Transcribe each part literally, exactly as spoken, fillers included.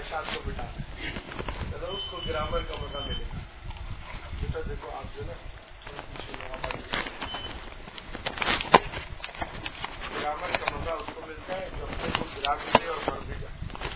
خواہشات کو مٹانا ہے، اس کو گرامر کا مزہ ملے گا. بیٹا دیکھو آپ جو نا گرامر کا مزہ اس کو ملتا ہے جو اپنے کو گرا بھی دے اور مر بھی جائے.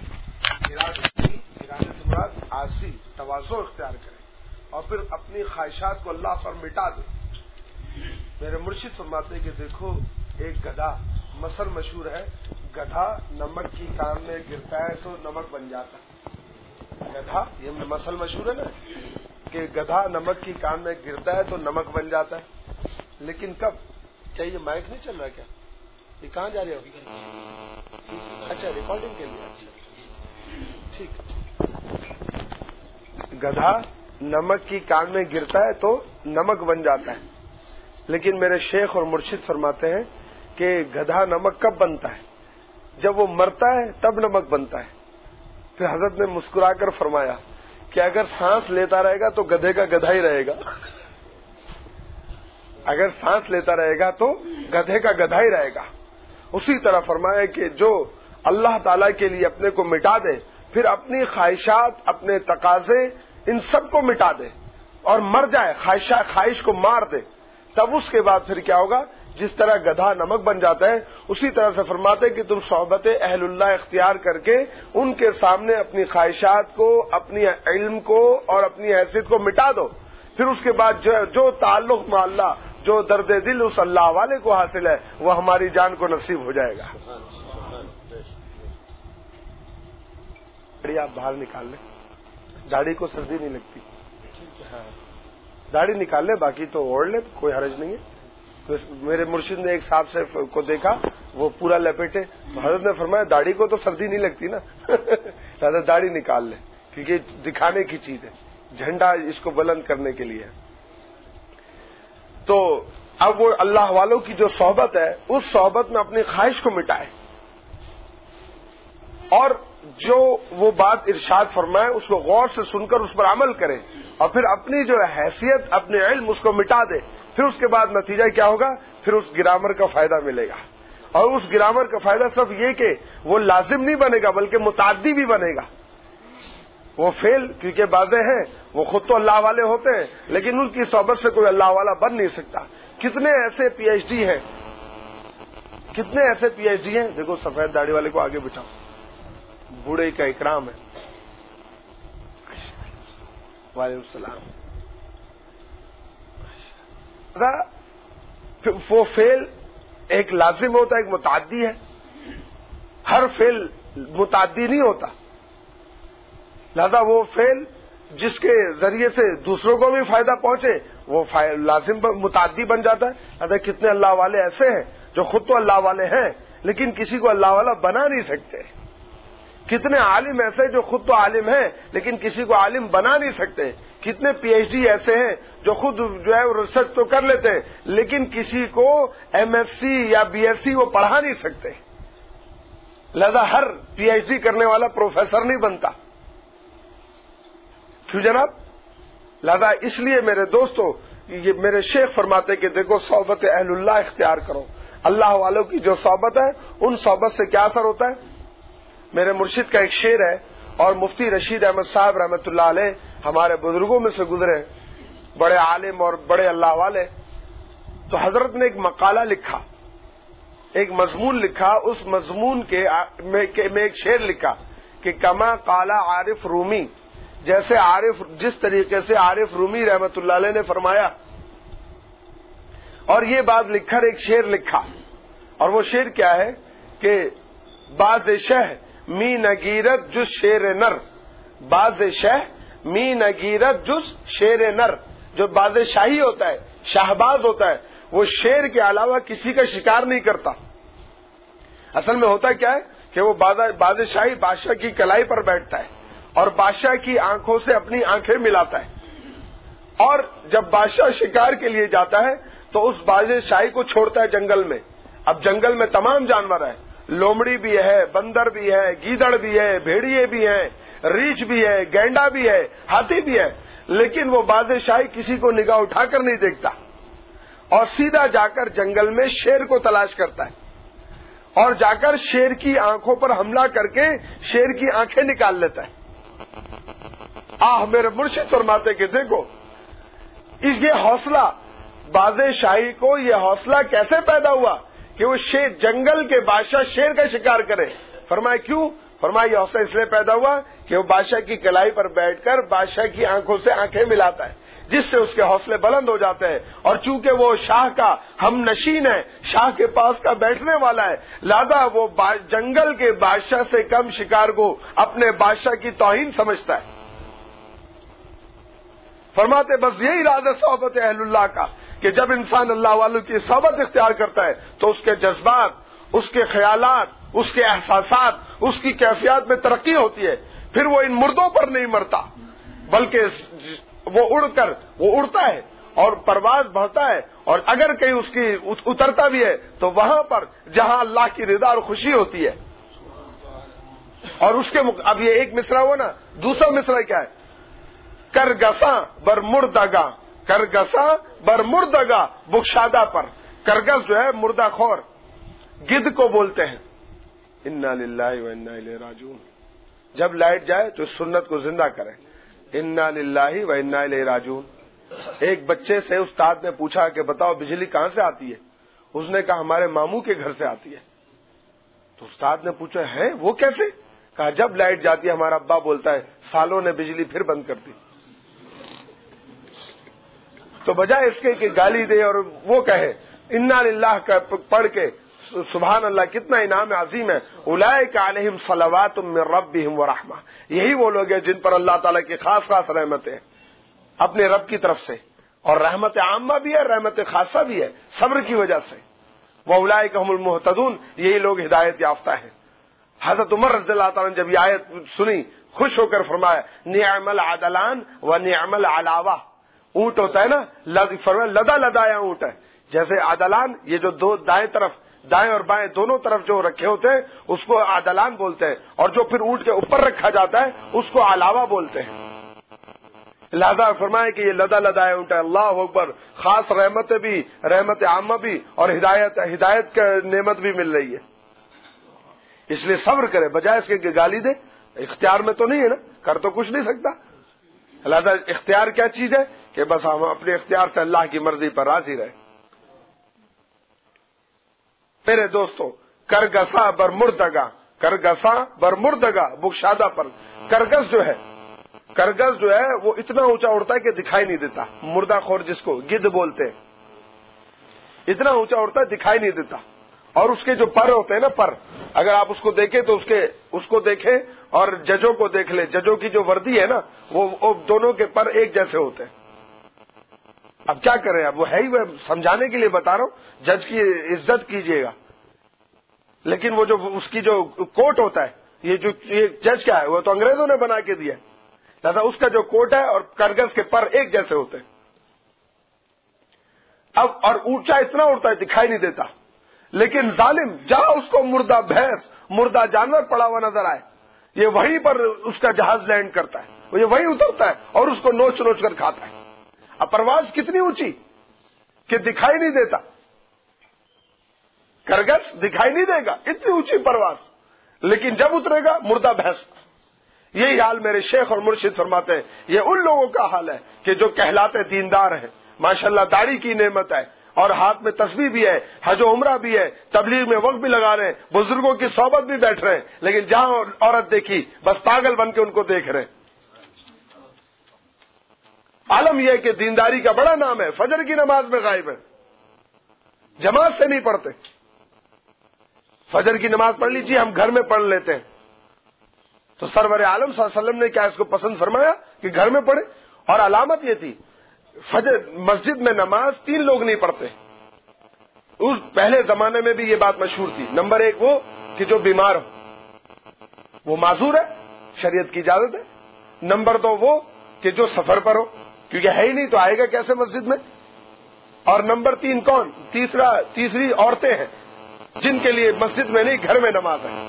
گرانے سے مراد عاجزی تواضع اختیار کرے اور پھر اپنی خواہشات کو اللہ پر مٹا دے. میرے مرشد فرماتے کہ دیکھو ایک گدھا، مثل مشہور ہے، گدھا نمک کی کان میں گرتا ہے تو نمک بن جاتا ہے. گدھا، یہ مثل مشہور ہے نا کہ گدھا نمک کی کان میں گرتا ہے تو نمک بن جاتا ہے. لیکن کب؟ کیا یہ مائک نہیں چل رہا کیا؟ یہ کہاں جا رہے ہو؟ اچھا ریکارڈنگ کے لیے. ٹھیک. گدھا نمک کی کان میں گرتا ہے تو نمک بن جاتا ہے. لیکن میرے شیخ اور مرشد فرماتے ہیں کہ گدھا نمک کب بنتا ہے؟ جب وہ مرتا ہے تب نمک بنتا ہے. پھر حضرت نے مسکرا کر فرمایا کہ اگر سانس لیتا رہے گا تو گدھے کا گدھا ہی رہے گا. اگر سانس لیتا رہے گا تو گدھے کا گدھا ہی رہے گا. اسی طرح فرمایا کہ جو اللہ تعالی کے لیے اپنے کو مٹا دے، پھر اپنی خواہشات، اپنے تقاضے، ان سب کو مٹا دے اور مر جائے، خواہش کو مار دے، تب اس کے بعد پھر کیا ہوگا؟ جس طرح گدھا نمک بن جاتا ہے اسی طرح سے فرماتے کہ تم صحبت اہل اللہ اختیار کر کے ان کے سامنے اپنی خواہشات کو، اپنی علم کو اور اپنی حیثیت کو مٹا دو. پھر اس کے بعد جو, جو تعلق مع اللہ، جو درد دل اس اللہ والے کو حاصل ہے، وہ ہماری جان کو نصیب ہو جائے گا. آپ باہر نکال لیں، داڑھی کو سردی نہیں لگتی. داڑھی نکال لیں، باقی تو اوڑھ لیں، کوئی حرج نہیں ہے. تو میرے مرشد نے ایک صاحب سے کو دیکھا وہ پورا لپیٹے، حضرت نے فرمایا داڑھی کو تو سردی نہیں لگتی نا. لہٰذا داڑھی نکال لیں کیونکہ دکھانے کی چیز ہے، جھنڈا اس کو بلند کرنے کے لیے. تو اب وہ اللہ والوں کی جو صحبت ہے اس صحبت میں اپنی خواہش کو مٹائے اور جو وہ بات ارشاد فرمائے اس کو غور سے سن کر اس پر عمل کرے اور پھر اپنی جو حیثیت، اپنے علم اس کو مٹا دے. پھر اس کے بعد نتیجہ کیا ہوگا؟ پھر اس گرامر کا فائدہ ملے گا. اور اس گرامر کا فائدہ صرف یہ کہ وہ لازم نہیں بنے گا بلکہ متعدی بھی بنے گا. وہ فعل کیونکہ باتیں ہیں وہ خود تو اللہ والے ہوتے ہیں لیکن ان کی صحبت سے کوئی اللہ والا بن نہیں سکتا. کتنے ایسے پی ایچ ڈی ہیں، کتنے ایسے پی ایچ ڈی ہیں. دیکھو سفید داڑھی والے کو آگے بٹھاؤ، بوڑھے کا اکرام ہے. وعلیکم السلام. وہ فعل ایک لازم ہوتا ہے، ایک متعدی ہے. ہر فعل متعدی نہیں ہوتا، لہذا وہ فعل جس کے ذریعے سے دوسروں کو بھی فائدہ پہنچے وہ لازم متعدی بن جاتا ہے. لہذا کتنے اللہ والے ایسے ہیں جو خود تو اللہ والے ہیں لیکن کسی کو اللہ والا بنا نہیں سکتے. کتنے عالم ایسے جو خود تو عالم ہیں لیکن کسی کو عالم بنا نہیں سکتے. کتنے پی ایچ ڈی ایسے ہیں جو خود جو ہے ریسرچ تو کر لیتے ہیں لیکن کسی کو ایم ایس سی یا بی ایس سی وہ پڑھا نہیں سکتے. لہذا ہر پی ایچ ڈی کرنے والا پروفیسر نہیں بنتا. کیوں جناب؟ لہذا اس لیے میرے دوستو، یہ میرے شیخ فرماتے کہ دیکھو صحبت اہل اللہ اختیار کرو. اللہ والوں کی جو صحبت ہے ان صحبت سے کیا اثر ہوتا ہے؟ میرے مرشد کا ایک شعر ہے اور مفتی رشید احمد صاحب رحمۃ اللہ علیہ ہمارے بزرگوں میں سے گزرے، بڑے عالم اور بڑے اللہ والے. تو حضرت نے ایک مقالہ لکھا، ایک مضمون لکھا. اس مضمون کے میں ایک شعر لکھا کہ کما قالا عارف رومی، جیسے عارف جس طریقے سے عارف رومی رحمۃ اللہ علیہ نے فرمایا. اور یہ بات لکھ کر ایک شعر لکھا اور وہ شعر کیا ہے کہ باز شہ می نگیرت جز شیر نر، باز شہ می نگیرت جز شیر نر. جو باز شاہی ہوتا ہے، شاہباز ہوتا ہے، وہ شیر کے علاوہ کسی کا شکار نہیں کرتا. اصل میں ہوتا کیا ہے کہ وہ باز شاہی بادشاہ کی کلائی پر بیٹھتا ہے اور بادشاہ کی آنکھوں سے اپنی آنکھیں ملاتا ہے. اور جب بادشاہ شکار کے لیے جاتا ہے تو اس باز شاہی کو چھوڑتا ہے جنگل میں. اب جنگل میں تمام جانور ہیں، لومڑی بھی ہے، بندر بھی ہے، گیدڑ بھی ہے، بھیڑیے بھی ہیں، ریچھ بھی ہے، گینڈا بھی ہے، ہاتھی بھی ہے. لیکن وہ باز شاہی کسی کو نگاہ اٹھا کر نہیں دیکھتا اور سیدھا جا کر جنگل میں شیر کو تلاش کرتا ہے اور جا کر شیر کی آنکھوں پر حملہ کر کے شیر کی آنکھیں نکال لیتا ہے. آہ میرے مرشد فرماتے کہ دیکھو اس یہ حوصلہ باز شاہی کو یہ حوصلہ کیسے پیدا ہوا کہ وہ شیر جنگل کے بادشاہ شیر کا شکار کرے. فرمایا کیوں؟ فرمایا یہ حوصلہ اس لیے پیدا ہوا کہ وہ بادشاہ کی کلائی پر بیٹھ کر بادشاہ کی آنکھوں سے آنکھیں ملاتا ہے جس سے اس کے حوصلے بلند ہو جاتے ہیں. اور چونکہ وہ شاہ کا ہم نشین ہے، شاہ کے پاس کا بیٹھنے والا ہے، لہذا وہ جنگل کے بادشاہ سے کم شکار کو اپنے بادشاہ کی توہین سمجھتا ہے. فرماتے بس یہی راز ہے صحبت اہل اللہ کا کہ جب انسان اللہ والوں کی صحبت اختیار کرتا ہے تو اس کے جذبات، اس کے خیالات، اس کے احساسات، اس کی کیفیات میں ترقی ہوتی ہے. پھر وہ ان مردوں پر نہیں مرتا بلکہ وہ اڑ کر وہ اڑتا ہے اور پرواز بڑھتا ہے، اور اگر کہیں اس کی اترتا بھی ہے تو وہاں پر جہاں اللہ کی رضا اور خوشی ہوتی ہے. اور اس کے اب یہ ایک مصرع ہوا نا، دوسرا مصرع کیا ہے؟ کرگساں بر مردگاں، کرگساں بر مردگاں بخشادہ پر. کرگس جو ہے مردہ خور، گدھ کو بولتے ہیں. انا للہ و انا الیہ راجعون. جب لائٹ جائے تو سنت کو زندہ کریں. انا للہ و انا الیہ راجعون. ایک بچے سے استاد نے پوچھا کہ بتاؤ بجلی کہاں سے آتی ہے؟ اس نے کہا ہمارے ماموں کے گھر سے آتی ہے. تو استاد نے پوچھا ہے وہ کیسے؟ کہا جب لائٹ جاتی ہے ہمارا ابا بولتا ہے سالوں نے بجلی پھر بند کر دی. تو بجائے اس کے کہ گالی دے اور وہ کہے انا للہ کا پڑھ کے سبحان اللہ کتنا انعام عظیم ہے. اولئک علیہم صلوات من ربہم ورحمہ. یہی وہ لوگ ہیں جن پر اللہ تعالیٰ کی خاص خاص رحمتیں اپنے رب کی طرف سے، اور رحمت عامہ بھی ہے، رحمت خاصہ بھی ہے صبر کی وجہ سے. واولئک هم المہتدون. یہی لوگ ہدایت یافتہ ہیں. حضرت عمر رضی اللہ تعالیٰ نے جب یہ آیت سنی خوش ہو کر فرمایا نعم العدلان و نعم العلاوہ. اونٹ ہوتا ہے نا، فرمایا لدا لدایا اونٹ ہے. جیسے عدلان یہ جو دو دائیں طرف دائیں اور بائیں دونوں طرف جو رکھے ہوتے ہیں اس کو عدلان بولتے ہیں، اور جو پھر اونٹ کے اوپر رکھا جاتا ہے اس کو علاوہ بولتے ہیں. لہذا فرمائے کہ یہ لدا لدایا اونٹ ہے. اللہ اکبر. خاص رحمت بھی، رحمت عامہ بھی، اور ہدایت ہدایت کا نعمت بھی مل رہی ہے. اس لیے صبر کرے بجائے اس کے کہ گالی دے. اختیار میں تو نہیں ہے نا، کر تو کچھ نہیں سکتا. لہذا اختیار کیا چیز ہے کہ بس ہم اپنے اختیار سے اللہ کی مرضی پر راضی رہے. میرے دوستو کرگسا بر مردگا، کرگسا بر مردگا بخشادہ پر. کرگس جو ہے کرگس جو ہے وہ اتنا اونچا اڑتا ہے کہ دکھائی نہیں دیتا. مردہ خور جس کو گدھ بولتے ہیں، اتنا اونچا اڑتا ہے دکھائی نہیں دیتا. اور اس کے جو پر ہوتے ہیں نا، پر اگر آپ اس کو دیکھیں تو اس کے اس کو دیکھیں اور ججوں کو دیکھ لیں. ججوں کی جو وردی ہے نا وہ دونوں کے پر ایک جیسے ہوتے ہیں. اب کیا کریں، اب وہ ہے ہی وہ سمجھانے کے لیے بتا رہا ہوں. جج کی عزت کیجیے گا، لیکن وہ جو اس کی جو کوٹ ہوتا ہے، یہ جو یہ جج کیا ہے وہ تو انگریزوں نے بنا کے دیا ہے. لہذا اس کا جو کوٹ ہے اور کرگس کے پر ایک جیسے ہوتے ہیں. اب اور اونچا اتنا اڑتا ہے دکھائی نہیں دیتا. لیکن ظالم جہاں اس کو مردہ بھینس، مردہ جانور پڑا ہوا نظر آئے، یہ وہیں پر اس کا جہاز لینڈ کرتا ہے، وہ یہ وہیں اترتا ہے اور اس کو نوچ نوچ کر کھاتا ہے. اب پرواز کتنی اونچی کہ دکھائی نہیں دیتا. کرگس دکھائی نہیں دے گا، اتنی اونچی پرواز، لیکن جب اترے گا مردہ بھینس. یہی حال میرے شیخ اور مرشد فرماتے ہیں یہ ان لوگوں کا حال ہے کہ جو کہلاتے دیندار ہیں، ماشاءاللہ داڑھی کی نعمت ہے اور ہاتھ میں تسبیح بھی ہے، حج و عمرہ بھی ہے، تبلیغ میں وقت بھی لگا رہے ہیں، بزرگوں کی صحبت بھی بیٹھ رہے ہیں، لیکن جہاں عورت دیکھی بس پاگل بن کے ان کو دیکھ رہے ہیں. عالم یہ ہے کہ دینداری کا بڑا نام ہے، فجر کی نماز میں غائب ہے، جماعت سے نہیں پڑھتے. فجر کی نماز پڑھ لیجیے، ہم گھر میں پڑھ لیتے ہیں. تو سرور عالم صلی اللہ علیہ وسلم نے کیا اس کو پسند فرمایا کہ گھر میں پڑھے؟ اور علامت یہ تھی فجر مسجد میں نماز تین لوگ نہیں پڑھتے. اس پہلے زمانے میں بھی یہ بات مشہور تھی. نمبر ایک وہ کہ جو بیمار ہو، وہ معذور ہے، شریعت کی اجازت ہے. نمبر دو وہ کہ جو سفر پر ہو، کیونکہ ہے ہی نہیں تو آئے گا کیسے مسجد میں. اور نمبر تین کون؟ تیسرا تیسری عورتیں ہیں جن کے لیے مسجد میں نہیں گھر میں نماز ہے.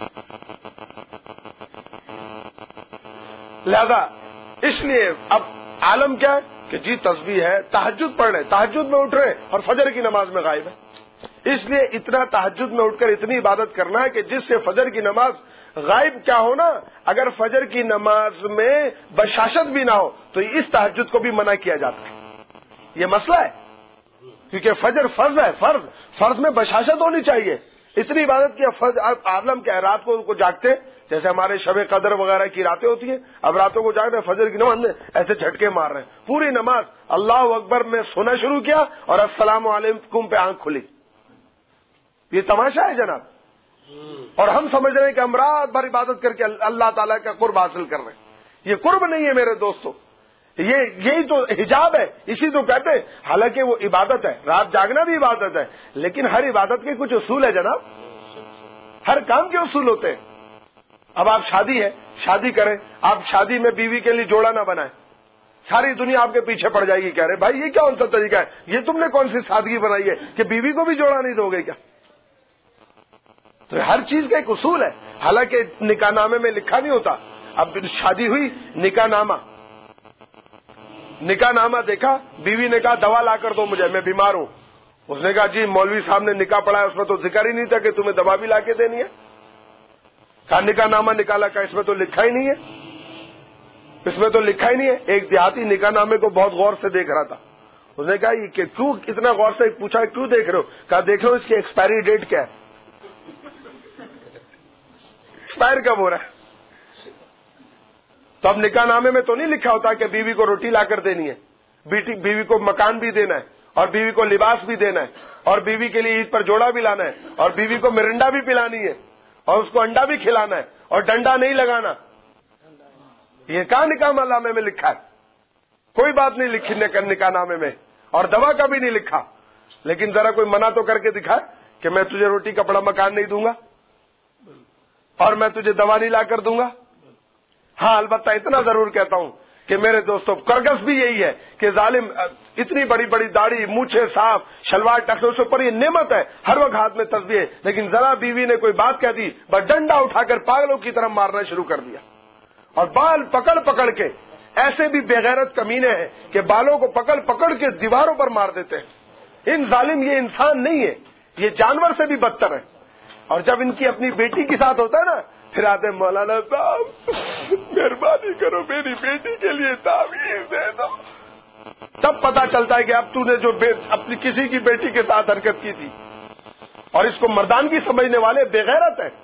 لہذا اس لیے اب عالم کیا ہے کہ جی تسبیح ہے، تہجد پڑھ رہے، تہجد میں اٹھ رہے اور فجر کی نماز میں غائب ہے. اس لیے اتنا تہجد میں اٹھ کر اتنی عبادت کرنا ہے کہ جس سے فجر کی نماز غائب کیا ہونا، اگر فجر کی نماز میں بشاشت بھی نہ ہو تو اس تہجد کو بھی منع کیا جاتا ہے۔ یہ مسئلہ ہے، کیونکہ فجر فرض ہے، فرض فرض میں بشاشت ہونی چاہیے۔ اتنی عبادت کی فرض عالم کیا ہے، رات کو کو جاگتے جیسے ہمارے شب قدر وغیرہ کی راتیں ہوتی ہیں، اب راتوں کو جاگ رہے فجر کی نماز میں ایسے جھٹکے مار رہے ہیں، پوری نماز اللہ اکبر میں سونا شروع کیا اور السلام علیکم پہ آنکھ کھلی۔ یہ تماشا ہے جناب، اور ہم سمجھ رہے ہیں کہ ہم رات بھر عبادت کر کے اللہ تعالیٰ کا قرب حاصل کر رہے ہیں۔ یہ قرب نہیں ہے میرے دوستو، یہ یہی تو حجاب ہے، اسی تو کہتے ہیں۔ حالانکہ وہ عبادت ہے، رات جاگنا بھی عبادت ہے، لیکن ہر عبادت کے کچھ اصول ہے جناب، ہر کام کے اصول ہوتے ہیں۔ اب آپ شادی ہے، شادی کریں، آپ شادی میں بیوی کے لیے جوڑا نہ بنائیں، ساری دنیا آپ کے پیچھے پڑ جائے گی، کہہ رہے بھائی یہ کون سا طریقہ ہے، یہ تم نے کون سی سادگی بنائی ہے کہ بیوی کو بھی جوڑا نہیں دو گے کیا؟ تو ہر چیز کا ایک اصول ہے، حالانکہ نکاح نامے میں لکھا نہیں ہوتا۔ اب شادی ہوئی، نکاح نامہ نکاح نامہ دیکھا، بیوی نے کہا دوا لا کر دو مجھے، میں بیمار ہوں۔ اس نے کہا جی مولوی صاحب نے نکاح پڑھا ہے، اس میں تو ذکر ہی نہیں تھا کہ تمہیں دوا بھی لا کے دینی ہے۔ کہا نکاح نامہ نکالا، کا اس میں تو لکھا ہی نہیں ہے، اس میں تو لکھا ہی نہیں ہے۔ ایک دیہاتی نکاح نامے کو بہت غور سے دیکھ رہا تھا، اس نے کہا یہ کیوں اتنا غور سے پوچھا، کیوں دیکھ رہے ہو؟ کہا دیکھ رہے ہو اس کی ایکسپائری ڈیٹ کیا ہے، ایکسپائر کب ہو رہا ہے۔ تو اب نکاح نامے میں تو نہیں لکھا ہوتا کہ بیوی کو روٹی لا کر دینی ہے، بیوی کو مکان بھی دینا ہے، اور بیوی کو لباس بھی دینا ہے، اور بیوی کے لیے عید پر جوڑا بھی لانا ہے، اور بیوی کو مرنڈا بھی پلانی ہے، اور اس کو انڈا بھی کھلانا ہے، اور ڈنڈا نہیں لگانا۔ یہ کہاں نکاح نامے میں لکھا ہے؟ کوئی بات نہیں لکھی نکاح نامے میں، اور دوا کا بھی نہیں لکھا۔ لیکن ذرا کوئی منع تو کر کے دکھائے کہ میں تجھے روٹی کپڑا مکان نہیں دوں گا، اور میں تجھے دوا نہیں لا کر دوں گا۔ ہاں البتہ اتنا ضرور کہتا ہوں کہ میرے دوستوں کرگس بھی یہی ہے کہ ظالم اتنی بڑی بڑی داڑھی، مونچھیں صاف، شلوار ٹکنے سے اوپر یہ نعمت ہے، ہر وقت ہاتھ میں تسبیح ہے، لیکن ذرا بیوی نے کوئی بات کہہ دی بس ڈنڈا اٹھا کر پاگلوں کی طرح مارنا شروع کر دیا، اور بال پکڑ پکڑ کے، ایسے بھی بے غیرت کمینے ہیں کہ بالوں کو پکڑ پکڑ کے دیواروں پر مار دیتے ہیں۔ ان ظالم یہ انسان نہیں ہے، یہ جانور سے بھی بدتر ہے۔ اور جب ان کی اپنی بیٹی کے ساتھ ہوتا ہے نا، پھر آتے مولانا صاحب مہربانی کرو میری بیٹی کے لیے تعویذ دے دو، تب پتا چلتا ہے کہ اب تو نے جو اپنی کسی کی بیٹی کے ساتھ حرکت کی تھی، اور اس کو مردانگی سمجھنے والے بے غیرت ہیں۔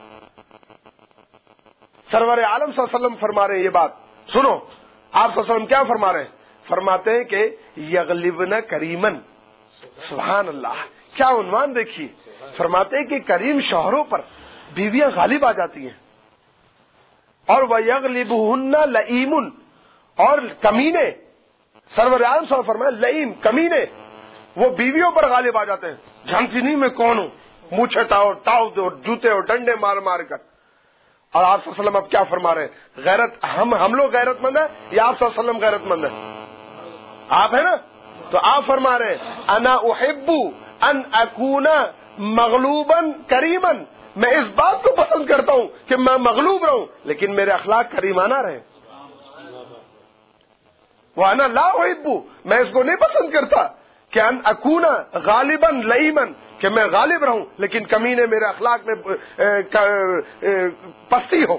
سرور عالم صلی اللہ علیہ وسلم فرما رہے ہیں یہ بات سنو، آپ صلی اللہ علیہ وسلم کیا فرما رہے ہیں؟ فرماتے ہیں کہ یغلبن کریمن، سبحان اللہ، کیا عنوان دیکھیے، فرماتے ہیں کہ کریم شوہروں پر بیویاں غالب آ جاتی ہیں، اور وَيَغْلِبُهُنَّ لَئِيمٌ، اور کمینے، سرور عالم صلی اللہ علیہ وسلم فرمایا لئیم کمینے وہ بیویوں پر غالب آ جاتے ہیں۔ جانتی نہیں میں کون ہوں، مونچھے ٹاؤ ٹاؤ دو، جوتے اور ڈنڈے مار مار کر۔ اور آپ صلی اللہ علیہ وسلم اب کیا فرما رہے ہیں؟ غیرت ہم ہم لوگ غیرت مند ہیں یا آپ صلی اللہ علیہ وسلم غیرت مند ہیں؟ آپ ہیں نا، تو آپ فرما رہے ہیں انا احب ان اکون مغلوبا کریما، میں اس بات کو پسند کرتا ہوں کہ میں مغلوب رہوں لیکن میرے اخلاق کریمانہ رہے۔ وہ انا لا احب، میں اس کو نہیں پسند کرتا کہ ان اکون غالبا لئیما، کہ میں غالب رہوں لیکن کمینے میرے اخلاق میں پستی ہو،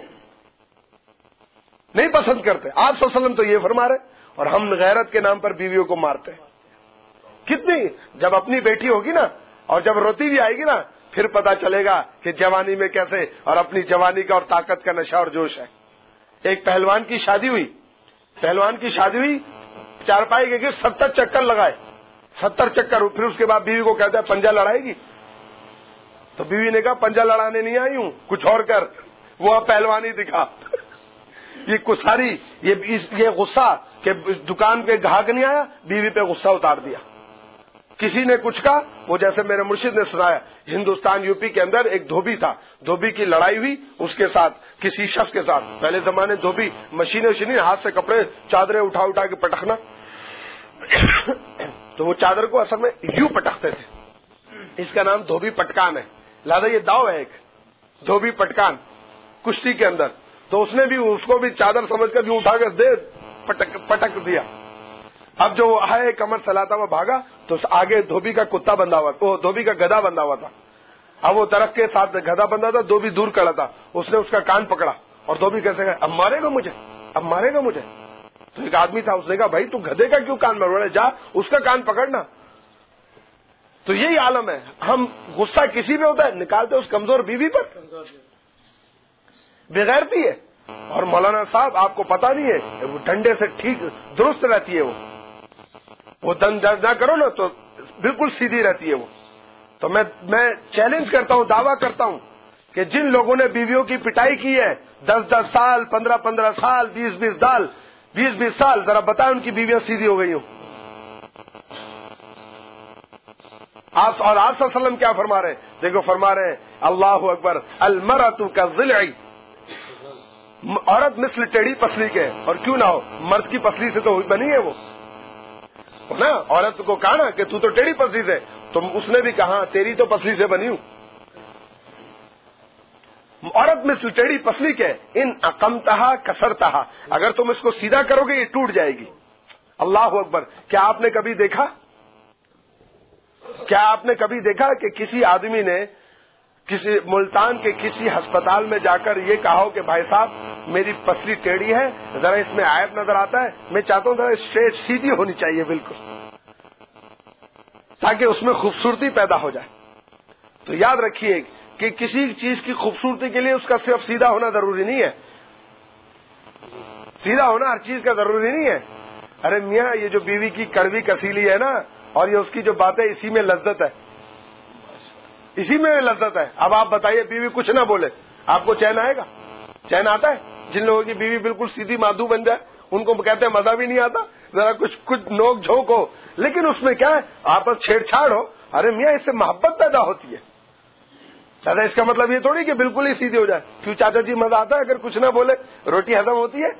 نہیں پسند کرتے۔ آپ صلی اللہ علیہ وسلم تو یہ فرما رہے، اور ہم غیرت کے نام پر بیویوں کو مارتے ہیں۔ کتنی جب اپنی بیٹی ہوگی نا، اور جب روتی بھی آئے گی نا، پھر پتا چلے گا کہ جوانی میں کیسے، اور اپنی جوانی کا اور طاقت کا نشہ اور جوش ہے۔ ایک پہلوان کی شادی ہوئی، پہلوان کی شادی ہوئی، چارپائی کے گرد ستر چکر لگائے، ستر چکر، پھر اس کے بعد بیوی کو کہتا ہے پنجہ لڑائے گی؟ تو بیوی نے کہا پنجہ لڑانے نہیں آئی ہوں، کچھ اور کر، وہ پہلوانی دکھا۔ یہ کساری، یہ غصہ کہ دکان پہ گاہک نہیں آیا، بیوی پہ غصہ اتار دیا۔ کسی نے کچھ کہا، وہ جیسے میرے مرشد نے سنایا، ہندوستان یو پی کے اندر ایک دھوبی تھا، دھوبی کی لڑائی ہوئی اس کے ساتھ، کسی شخص کے ساتھ۔ پہلے زمانے دھوبی مشینیں وشینیں، ہاتھ سے کپڑے چادریں اٹھا اٹھا کے پٹکنا، تو وہ چادر کو اصل میں یوں پٹکتے تھے، اس کا نام دھوبی پٹکان ہے، لہٰذا یہ داؤ ہے ایک دھوبی پٹکان کشتی کے اندر۔ تو اس نے بھی اس کو بھی چادر سمجھ کر یوں اٹھا کر دے پٹک, پٹک دیا۔ اب جو ہے کمر چلاتا ہوا بھاگا تو آگے دھوبی کا کتا بندھا ہوا، وہ دھوبی کا گدھا بندھا ہوا تھا، اب وہ درخت کے ساتھ گدھا بندھا تھا، دھوبی دور کھڑا تھا، اس نے اس کا کان پکڑا اور دھوبی کیسے گئے، اب مارے گا مجھے، اب مارے گا مجھے. تو ایک آدمی تھا، اس نے کہا بھائی تو گدھے کا کیوں کان مار، جا اس کا کان پکڑنا. تو یہی عالم ہے، ہم غصہ کسی پہ ہوتا ہے نکالتے اس کمزور بیوی پر، بغیرتی ہے. اور مولانا صاحب آپ کو پتا نہیں ہے، وہ ڈنڈے سے ٹھیک درست رہتی ہے، وہ وہ دن درد نہ کرو نا تو بالکل سیدھی رہتی ہے وہ. تو میں میں چیلنج کرتا ہوں، دعویٰ کرتا ہوں کہ جن لوگوں نے بیویوں کی پٹائی کی ہے دس دس سال، پندرہ پندرہ سال، بیس بیس سال بیس بیس سال ذرا بتائیں ان کی بیویاں سیدھی ہو گئی ہوں. آپ اور آپ صلی اللہ علیہ وسلم کیا فرما رہے ہیں؟ دیکھو فرما رہے ہیں اللہ اکبر، المرأۃ کالضلع، عورت مثل ٹیڑھی پسلی کے، اور کیوں نہ ہو مرد کی پسلی سے تو بنی ہے وہ نا. عورت کو کہا نا کہ تو تو ٹیڑھی پسلی سے، تو اس نے بھی کہا تیری تو پسلی سے بنی ہوں. عورت مثل ٹیڑھی پسلی کے، ان اقمتہا کسرتہا، اگر تم اس کو سیدھا کرو گے یہ ٹوٹ جائے گی. اللہ اکبر. کیا آپ نے کبھی دیکھا کیا آپ نے کبھی دیکھا کہ کسی آدمی نے کسی ملتان کے کسی ہسپتال میں جا کر یہ کہا ہو کہ بھائی صاحب میری پسلی ٹیڑھی ہے، ذرا اس میں عیب نظر آتا ہے، میں چاہتا ہوں ذرا اسٹریٹ سیدھی ہونی چاہیے بالکل، تاکہ اس میں خوبصورتی پیدا ہو جائے. تو یاد رکھیے کہ کسی چیز کی خوبصورتی کے لیے اس کا صرف سیدھا ہونا ضروری نہیں ہے، سیدھا ہونا ہر چیز کا ضروری نہیں ہے. ارے میاں یہ جو بیوی کی کڑوی کسیلی ہے نا، اور یہ اس کی جو باتیں، اسی میں لذت ہے، اسی میں لذت ہے. اب آپ بتائیے بیوی کچھ نہ بولے، آپ کو چین آئے گا؟ چین آتا ہے؟ جن لوگوں کی بیوی بالکل سیدھی مادو بن جائے ان کو کہتے ہیں مزہ بھی نہیں آتا، ذرا کچھ کچھ نوک جھونک ہو، لیکن اس میں کیا ہے آپس چھیڑ چھاڑ ہو. ارے میاں اس سے محبت پیدا ہوتی ہے. دادا اس کا مطلب یہ تھوڑی کہ بالکل ہی سیدھی ہو جائے. کیوں چاچا جی مزہ آتا ہے اگر کچھ نہ بولے، روٹی ہضم ہوتی ہے.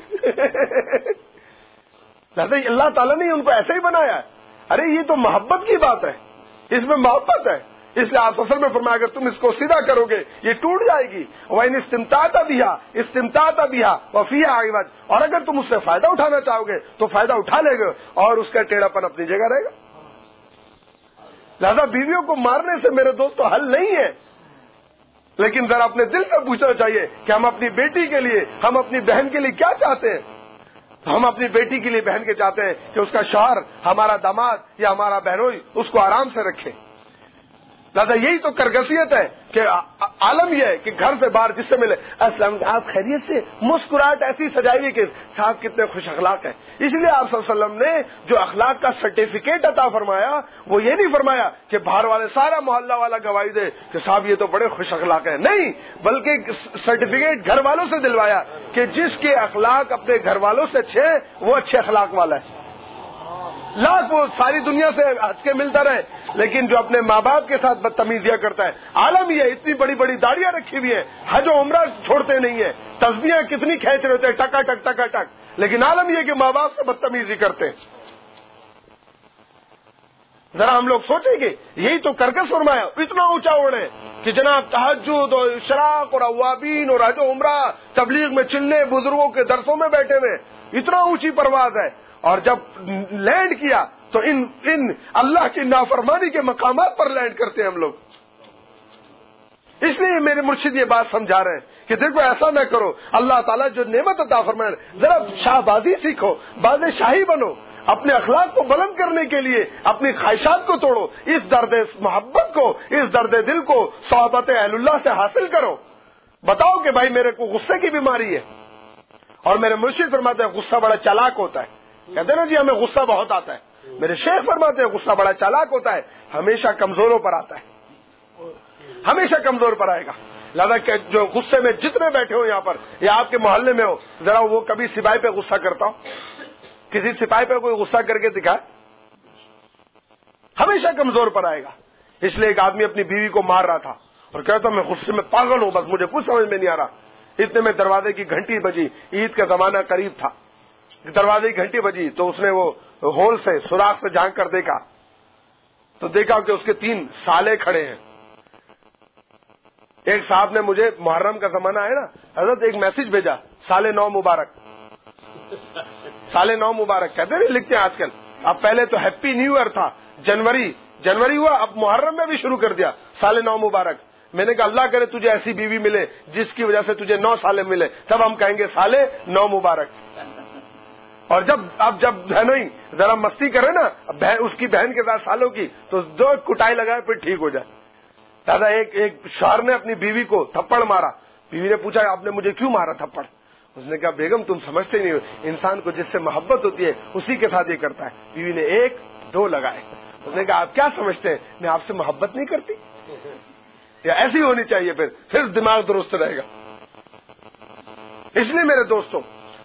دادا اللہ تعالیٰ نے ان کو ایسا ہی بنایا ہے. ارے یہ تو محبت کی بات ہے، اس میں محبت ہے. اس لیے آپ اصل میں فرمایا اگر تم اس کو سیدھا کرو گے یہ ٹوٹ جائے گی. وَإِنِ اسْتَمْتَعْتَ بِهَا اسْتَمْتَعْتَ بِهَا وَفِيهَا عِوَجٌ، اور اگر تم اس سے فائدہ اٹھانا چاہو گے تو فائدہ اٹھا لے گے اور اس کا ٹیڑھا پن اپنی جگہ رہے گا. لہذا بیویوں کو مارنے سے میرے دوستو حل نہیں ہے، لیکن ذرا اپنے دل سے پوچھنا چاہیے کہ ہم اپنی بیٹی کے لیے، ہم اپنی بہن کے لیے کیا چاہتے ہیں. ہم اپنی بیٹی کے لیے، بہن کے چاہتے ہیں کہ اس کا شوہر، ہمارا داماد یا ہمارا بہنوئی اس کو آرام سے رکھے. لہٰذا یہی تو کرگسیت ہے کہ عالم یہ ہے کہ گھر سے باہر جس سے ملے السلام آپ خیریت سے، مسکراہٹ ایسی سجائی ہوئی کہ صاحب کتنے خوش اخلاق ہیں. اس لیے آپ صلی اللہ علیہ وسلم نے جو اخلاق کا سرٹیفکیٹ عطا فرمایا وہ یہ نہیں فرمایا کہ باہر والے سارا محلہ والا گواہی دے کہ صاحب یہ تو بڑے خوش اخلاق ہیں، نہیں، بلکہ سرٹیفکیٹ گھر والوں سے دلوایا کہ جس کے اخلاق اپنے گھر والوں سے اچھے ہیں وہ اچھے اخلاق والا ہے. لاکھ وہ ساری دنیا سے ہنس کے ملتا رہے لیکن جو اپنے ماں باپ کے ساتھ بدتمیزیاں کرتا ہے. عالم یہ اتنی بڑی بڑی داڑیاں رکھی ہوئی ہیں، حج و عمرہ چھوڑتے نہیں ہیں، تسبیحاں کتنی کھینچ رہے ہوتے ہیں ٹکا ٹک ٹکا ٹک، لیکن عالم یہ کہ ماں باپ سے بدتمیزی کرتے ہیں. ذرا ہم لوگ سوچیں گے یہی تو کرکس فرمایا اتنا اونچا اڑے کہ جناب تہجد اور اشراق اور اوابین اور حج و عمرہ تبلیغ میں چلنے، بزرگوں کے درسوں میں بیٹھے ہوئے، اتنا اونچی پرواز ہے. اور جب لینڈ کیا تو ان ان اللہ کی نافرمانی کے مقامات پر لینڈ کرتے ہیں ہم لوگ. اس لیے میرے مرشد یہ بات سمجھا رہے ہیں کہ دیکھو ایسا نہ کرو. اللہ تعالیٰ جو نعمت عطا فرمائے ذرا شاہ بازی سیکھو، باز شاہی بنو، اپنے اخلاق کو بلند کرنے کے لیے اپنی خواہشات کو توڑو، اس درد محبت کو، اس درد دل کو صحبت اہل اللہ سے حاصل کرو. بتاؤ کہ بھائی میرے کو غصے کی بیماری ہے، اور میرے مرشد فرماتے ہیں غصہ بڑا چالاک ہوتا ہے. کہتے ہیں نا جی ہمیں غصہ بہت آتا ہے. میرے شیخ فرماتے ہیں غصہ بڑا چالاک ہوتا ہے، ہمیشہ کمزوروں پر آتا ہے، ہمیشہ کمزور پر آئے گا. لہٰذا کہ جو غصے میں جتنے بیٹھے ہو یہاں پر یا آپ کے محلے میں ہو، ذرا وہ کبھی سپاہی پہ غصہ کرتا ہو، کسی سپاہی پہ کوئی غصہ کر کے دکھائے، ہمیشہ کمزور پر آئے گا. اس لیے ایک آدمی اپنی بیوی کو مار رہا تھا اور کہتا میں غصے میں پاگل ہوں، بس مجھے کچھ سمجھ میں نہیں آ رہا. اتنے میں دروازے کی گھنٹی بجی، عید کا زمانہ قریب تھا، دروازے کی گھنٹی بجی تو اس نے وہ ہول سے سوراخ سے جھانک کر دیکھا تو دیکھا کہ اس کے تین سالے کھڑے ہیں. ایک صاحب نے مجھے محرم کا زمانہ ہے نا حضرت ایک میسج بھیجا، سالے نو مبارک، سالے نو مبارک کہتے نہیں لکھتے ہیں آج کل. اب پہلے تو ہیپی نیو ایئر تھا، جنوری जनवरी हुआ, अब मुहर्रम में भी शुरू कर दिया साले नौ मुबारक। मैंने कहा अल्लाह करे तुझे ऐसी बीवी मिले जिसकी वजह से तुझे नौ साले मिले, तब हम कहेंगे साले नौ मुबारक। और जब अब जब बहनोई जरा मस्ती करे ना बहन, उसकी बहन के साथ सालों की, तो दो कुटाई लगाए फिर ठीक हो जाए। दादा एक एक शौहर ने अपनी बीवी को थप्पड़ मारा, बीवी ने पूछा आपने मुझे क्यों मारा थप्पड़? उसने कहा बेगम तुम समझते नहीं हो, इंसान को जिससे मोहब्बत होती है उसी के साथ ये करता है। बीवी ने एक दो लगाए। उसने कहा आप क्या समझते हैं मैं आपसे मोहब्बत नहीं करती? या ऐसी होनी चाहिए, फिर फिर दिमाग दुरुस्त रहेगा। इसलिए मेरे दोस्तों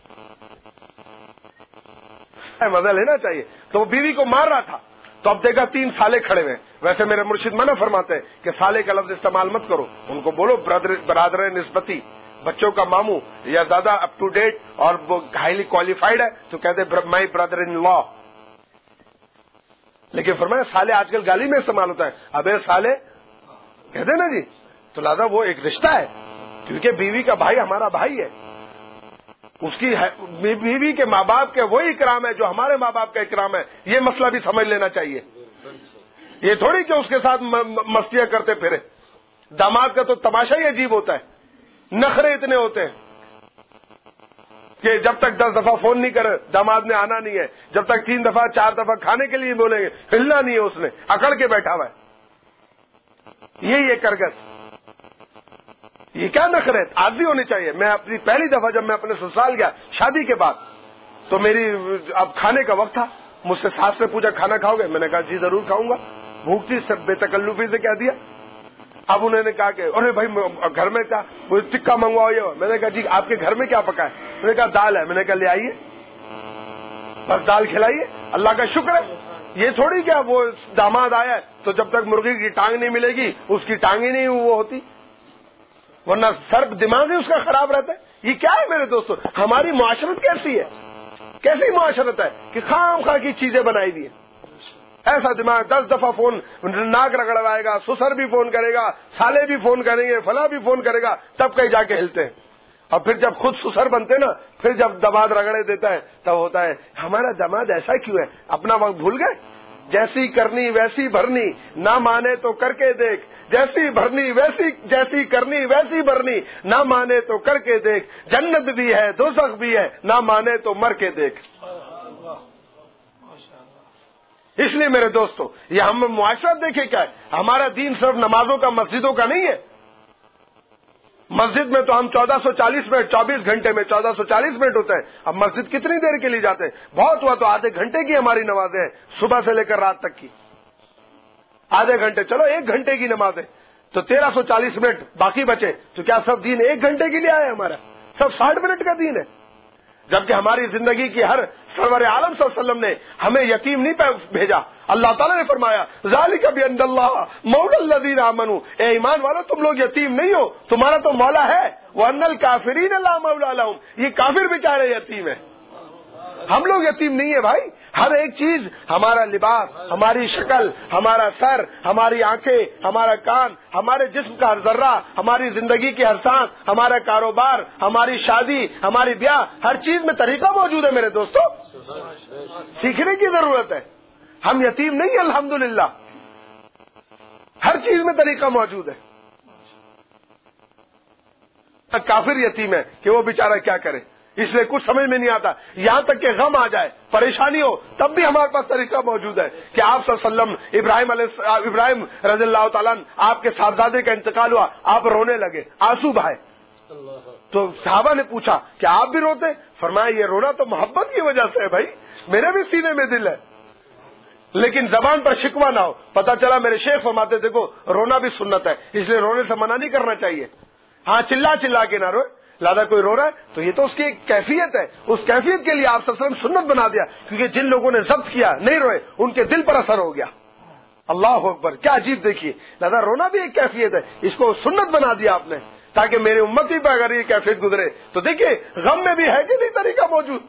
मजा लेना चाहिए। तो वो बीवी को मार रहा था, तो अब देखा तीन साले खड़े हुए। वैसे मेरे मुर्शिद मना फरमाते हैं कि साले का लफ्ज इस्तेमाल मत करो, उनको बोलो बरादर निस्बती, बच्चों का मामू या ज्यादा अप टू डेट और वो हाईली क्वालिफाइड है तो कहते माई ब्रदर इन लॉ। लेकिन फरमाया साले आजकल गाली में इस्तेमाल होता है, अबे साले कहते ना जी। तो लादा वो एक रिश्ता है, क्योंकि बीवी का भाई हमारा भाई है, उसकी बीवी के माँ बाप के वही इकराम है जो हमारे माँ बाप का इकराम है। ये मसला भी समझ लेना चाहिए। ये थोड़ी कि उसके साथ मस्तियां करते फिरे। दामाद का तो तमाशा ही अजीब होता है, नखरे इतने होते हैं कि जब तक दस दफा फोन नहीं करे दामाद ने आना नहीं है, जब तक तीन दफा चार दफा खाने के लिए बोलेंगे हिलना नहीं है, उसने अकड़ के बैठा हुआ है। ये ये करगस, ये क्या नखरे आदमी होनी चाहिए। मैं अपनी पहली दफा जब मैं अपने ससुराल गया शादी के बाद, तो मेरी अब खाने का वक्त था, मुझसे सास ने पूछा खाना खाओगे? मैंने कहा जी जरूर खाऊंगा। भूख थी, सब बेतकल्लुफी से कह दिया। अब उन्होंने कहा कि अरे भाई घर में क्या टिक्का मंगवाओ ये। मैंने कहा जी आपके घर में क्या पका है? मैंने कहा दाल है। मैंने कहा ले आइए, बस दाल खिलाइए, अल्लाह का शुक्र है। ये थोड़ी क्या वो दामाद आया है तो जब तक मुर्गी की टांग नहीं मिलेगी उसकी टांग ही नहीं वो होती, वरना सर्प दिमाग ही उसका खराब रहता है। ये क्या है मेरे दोस्तों, हमारी मुआशरत कैसी है, कैसी मुआशरत है कि खाम खा की चीजें बनाई दी है। ऐसा दिमाग दस दफा फोन नाक रगड़वाएगा, ससुर भी फोन करेगा, साले भी फोन करेंगे, फला भी फोन करेगा, तब कहीं जाके हिलते हैं। और फिर जब खुद ससुर बनते ना, फिर जब दमाद रगड़े देता है तब होता है हमारा दमाद ऐसा क्यों है, अपना वक्त भूल गए। जैसी करनी वैसी भरनी, ना माने तो करके देख, जैसी भरनी वैसी जैसी करनी वैसी भरनी, ना माने तो करके देख, जन्नत भी है दोज़ख भी है, ना माने तो मर के देख। इसलिए मेरे दोस्तों ये हम मुआशरा देखे क्या है, हमारा दीन सिर्फ नमाजों का मस्जिदों का नहीं है। मस्जिद में तो हम चौदह सौ चालीस मिनट चौबीस घंटे में चौदह सौ चालीस मिनट होते हैं। अब मस्जिद कितनी देर के लिए जाते हैं? बहुत हुआ तो आधे घंटे की हमारी नमाजें हैं, सुबह से लेकर रात तक की आधे घंटे, चलो एक घंटे की नमाजें, तो तेरह सौ चालीस मिनट बाकी बचे। तो क्या सब दीन एक घंटे के लिए आया? हमारा सब साठ मिनट का दीन है। जबकि हमारी जिंदगी की हर सरवर आलम सल्लल्लाहु अलैहि वसल्लम ने हमें यतीम नहीं भेजा। अल्लाह ताला ने फरमाया ज़ालिका बिअन्नल्लाह मौलल्लज़ीना आमनू, ए ईमान वालों तुम लोग यतीम नहीं हो, तुम्हारा तो मौला है। व अन्नल काफिरीन ला मौला लहुम, ये काफिर बेचारे यतीम है, हम लोग यतीम नहीं है भाई। हर एक चीज, हमारा लिबास, हमारी शक्ल, हमारा सर, हमारी आंखें, हमारा कान, हमारे जिस्म का हर जर्रा, हमारी जिंदगी की हर सांस, हमारा कारोबार, हमारी शादी, हमारी ब्याह, हर चीज में तरीका मौजूद है मेरे दोस्तों। सीखने की जरूरत है, हम यतीम नहीं है अल्हम्दुलिल्लाह, हर चीज में तरीका मौजूद है। काफिर यतीम है कि वो बेचारा क्या करे, इसलिए कुछ समझ में नहीं आता। यहां तक कि गम आ जाए, परेशानी हो, तब भी हमारे पास तरीका मौजूद है कि आप सल्लल्लाहु अलैहि वसल्लम इब्राहिम अलैहि इब्राहिम रज़ियल्लाहु ताला आपके साहबजादे का इंतकाल हुआ, आप रोने लगे, आंसू बहाए। तो साहबा ने पूछा कि आप भी रोते? फरमाया ये रोना तो मोहब्बत की वजह से है भाई, मेरे भी सीने में दिल है, लेकिन जबान पर शिकवा ना हो। पता चला मेरे शेख फरमाते देखो रोना भी सुन्नत है, इसलिए रोने से मना नहीं करना चाहिए। हाँ चिल्ला चिल्ला के ना रोए, लादा कोई रो रहा है तो ये तो उसकी एक कैफियत है, उस कैफियत के लिए आप सल्लल्लाहु अलैहि वसल्लम सुन्नत बना दिया, क्योंकि जिन लोगों ने जब्त किया नहीं रोए उनके दिल पर असर हो गया। अल्लाह अकबर, क्या अजीब देखिए, लादा रोना भी एक कैफियत है, इसको सुन्नत बना दिया आपने ताकि मेरे उम्मती पर अगर ये कैफियत गुजरे तो देखिए गम में भी है कि नहीं तरीका मौजूद।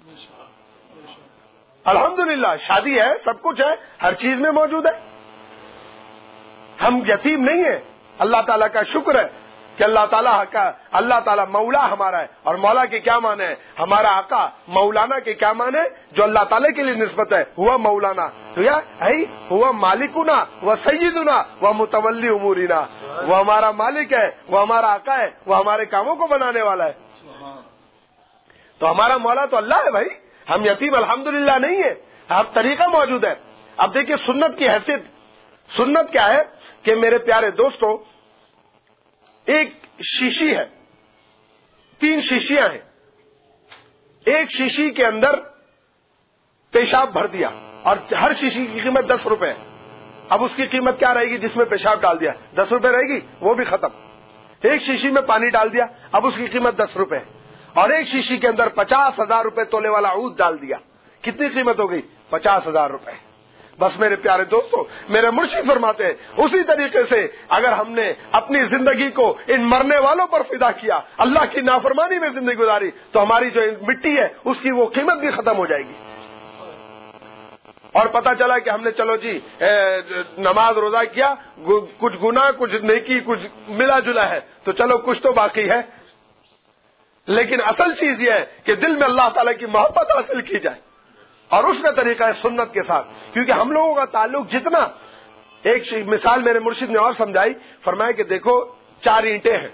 अल्हम्दुलिल्लाह शादी है, सब कुछ है, हर चीज में मौजूद है। हम यतीम नहीं है, अल्लाह ताला का शुक्र है کہ اللہ تعالیٰ کا اللہ تعالیٰ مولا ہمارا ہے، اور مولا کے کیا معنی ہے؟ ہمارا آقا. مولانا کے کیا معنی ہے؟ جو اللہ تعالیٰ کے لیے نسبت ہے ہوا مولانا. تو یا ہے ہوا مالکنا وہ سیدنا وہ متولی امورنا. وہ ہمارا مالک ہے، وہ ہمارا آقا ہے، وہ ہمارے کاموں کو بنانے والا ہے. تو ہمارا مولا تو اللہ ہے بھائی، ہم یتیم الحمدللہ نہیں ہے. اب طریقہ موجود ہے. اب دیکھیے سنت کی حیثیت، سنت کیا ہے کہ میرے پیارے دوستو، ایک شیشی ہے، تین شیشیاں ہیں. ایک شیشی کے اندر پیشاب بھر دیا اور ہر شیشی کی قیمت دس روپے ہے. اب اس کی قیمت کیا رہے گی؟ جس میں پیشاب ڈال دیا دس روپے رہے گی، وہ بھی ختم. ایک شیشی میں پانی ڈال دیا، اب اس کی قیمت دس روپے ہے. اور ایک شیشی کے اندر پچاس ہزار روپے تولے والا عود ڈال دیا، کتنی قیمت ہو گئی؟ پچاس ہزار روپے. بس میرے پیارے دوستو، میرے مرشد فرماتے ہیں اسی طریقے سے اگر ہم نے اپنی زندگی کو ان مرنے والوں پر فدا کیا، اللہ کی نافرمانی میں زندگی گزاری، تو ہماری جو مٹی ہے اس کی وہ قیمت بھی ختم ہو جائے گی. اور پتہ چلا کہ ہم نے چلو جی نماز روزہ کیا، کچھ گناہ کچھ نیکی کچھ ملا جلا ہے، تو چلو کچھ تو باقی ہے. لیکن اصل چیز یہ ہے کہ دل میں اللہ تعالیٰ کی محبت حاصل کی جائے، اور اس کا طریقہ ہے سنت کے ساتھ. کیونکہ ہم لوگوں کا تعلق جتنا، ایک مثال میرے مرشد نے اور سمجھائی، فرمایا کہ دیکھو چار اینٹیں ہیں،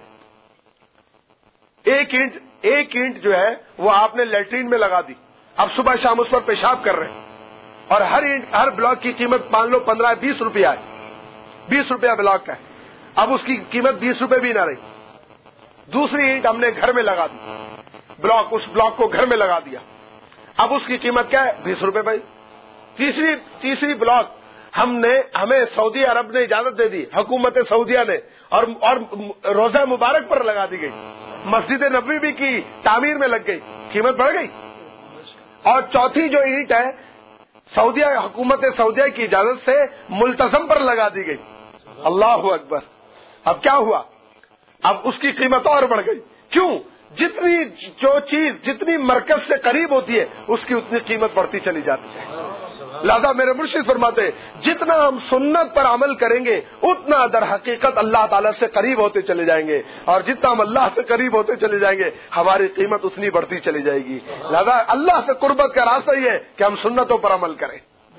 ایک اینٹ ایک اینٹ جو ہے وہ آپ نے لیٹرین میں لگا دی، اب صبح شام اس پر پیشاب کر رہے ہیں، اور ہر اینٹ ہر بلاک کی قیمت مان لو پندرہ بیس روپیہ ہے، بیس روپیہ بلاک کا ہے. اب اس کی قیمت بیس روپے بھی نہ رہی. دوسری اینٹ ہم نے گھر میں لگا دی، بلاک اس بلاک کو گھر میں لگا دیا، اب اس کی قیمت کیا ہے؟ بیس روپے بھائی. تیسری تیسری بلاک ہم نے ہمیں سعودی عرب نے اجازت دے دی، حکومت سعودیہ نے، اور اور روزہ مبارک پر لگا دی گئی. مسجد نبوی کی تعمیر میں لگ گئی، قیمت بڑھ گئی. اور چوتھی جو اینٹ ہے سعودیہ حکومت سعودیہ کی اجازت سے ملتزم پر لگا دی گئی. اللہ اکبر. اب کیا ہوا؟ اب اس کی قیمت اور بڑھ گئی. کیوں؟ جتنی جو چیز جتنی مرکز سے قریب ہوتی ہے اس کی اتنی قیمت بڑھتی چلی جاتی ہے. لہذا میرے مرشد فرماتے ہیں جتنا ہم سنت پر عمل کریں گے اتنا در حقیقت اللہ تعالیٰ سے قریب ہوتے چلے جائیں گے، اور جتنا ہم اللہ سے قریب ہوتے چلے جائیں گے ہماری قیمت اتنی بڑھتی چلی جائے گی. لہذا اللہ سے قربت کا راستہ یہ ہے کہ ہم سنتوں پر عمل کریں.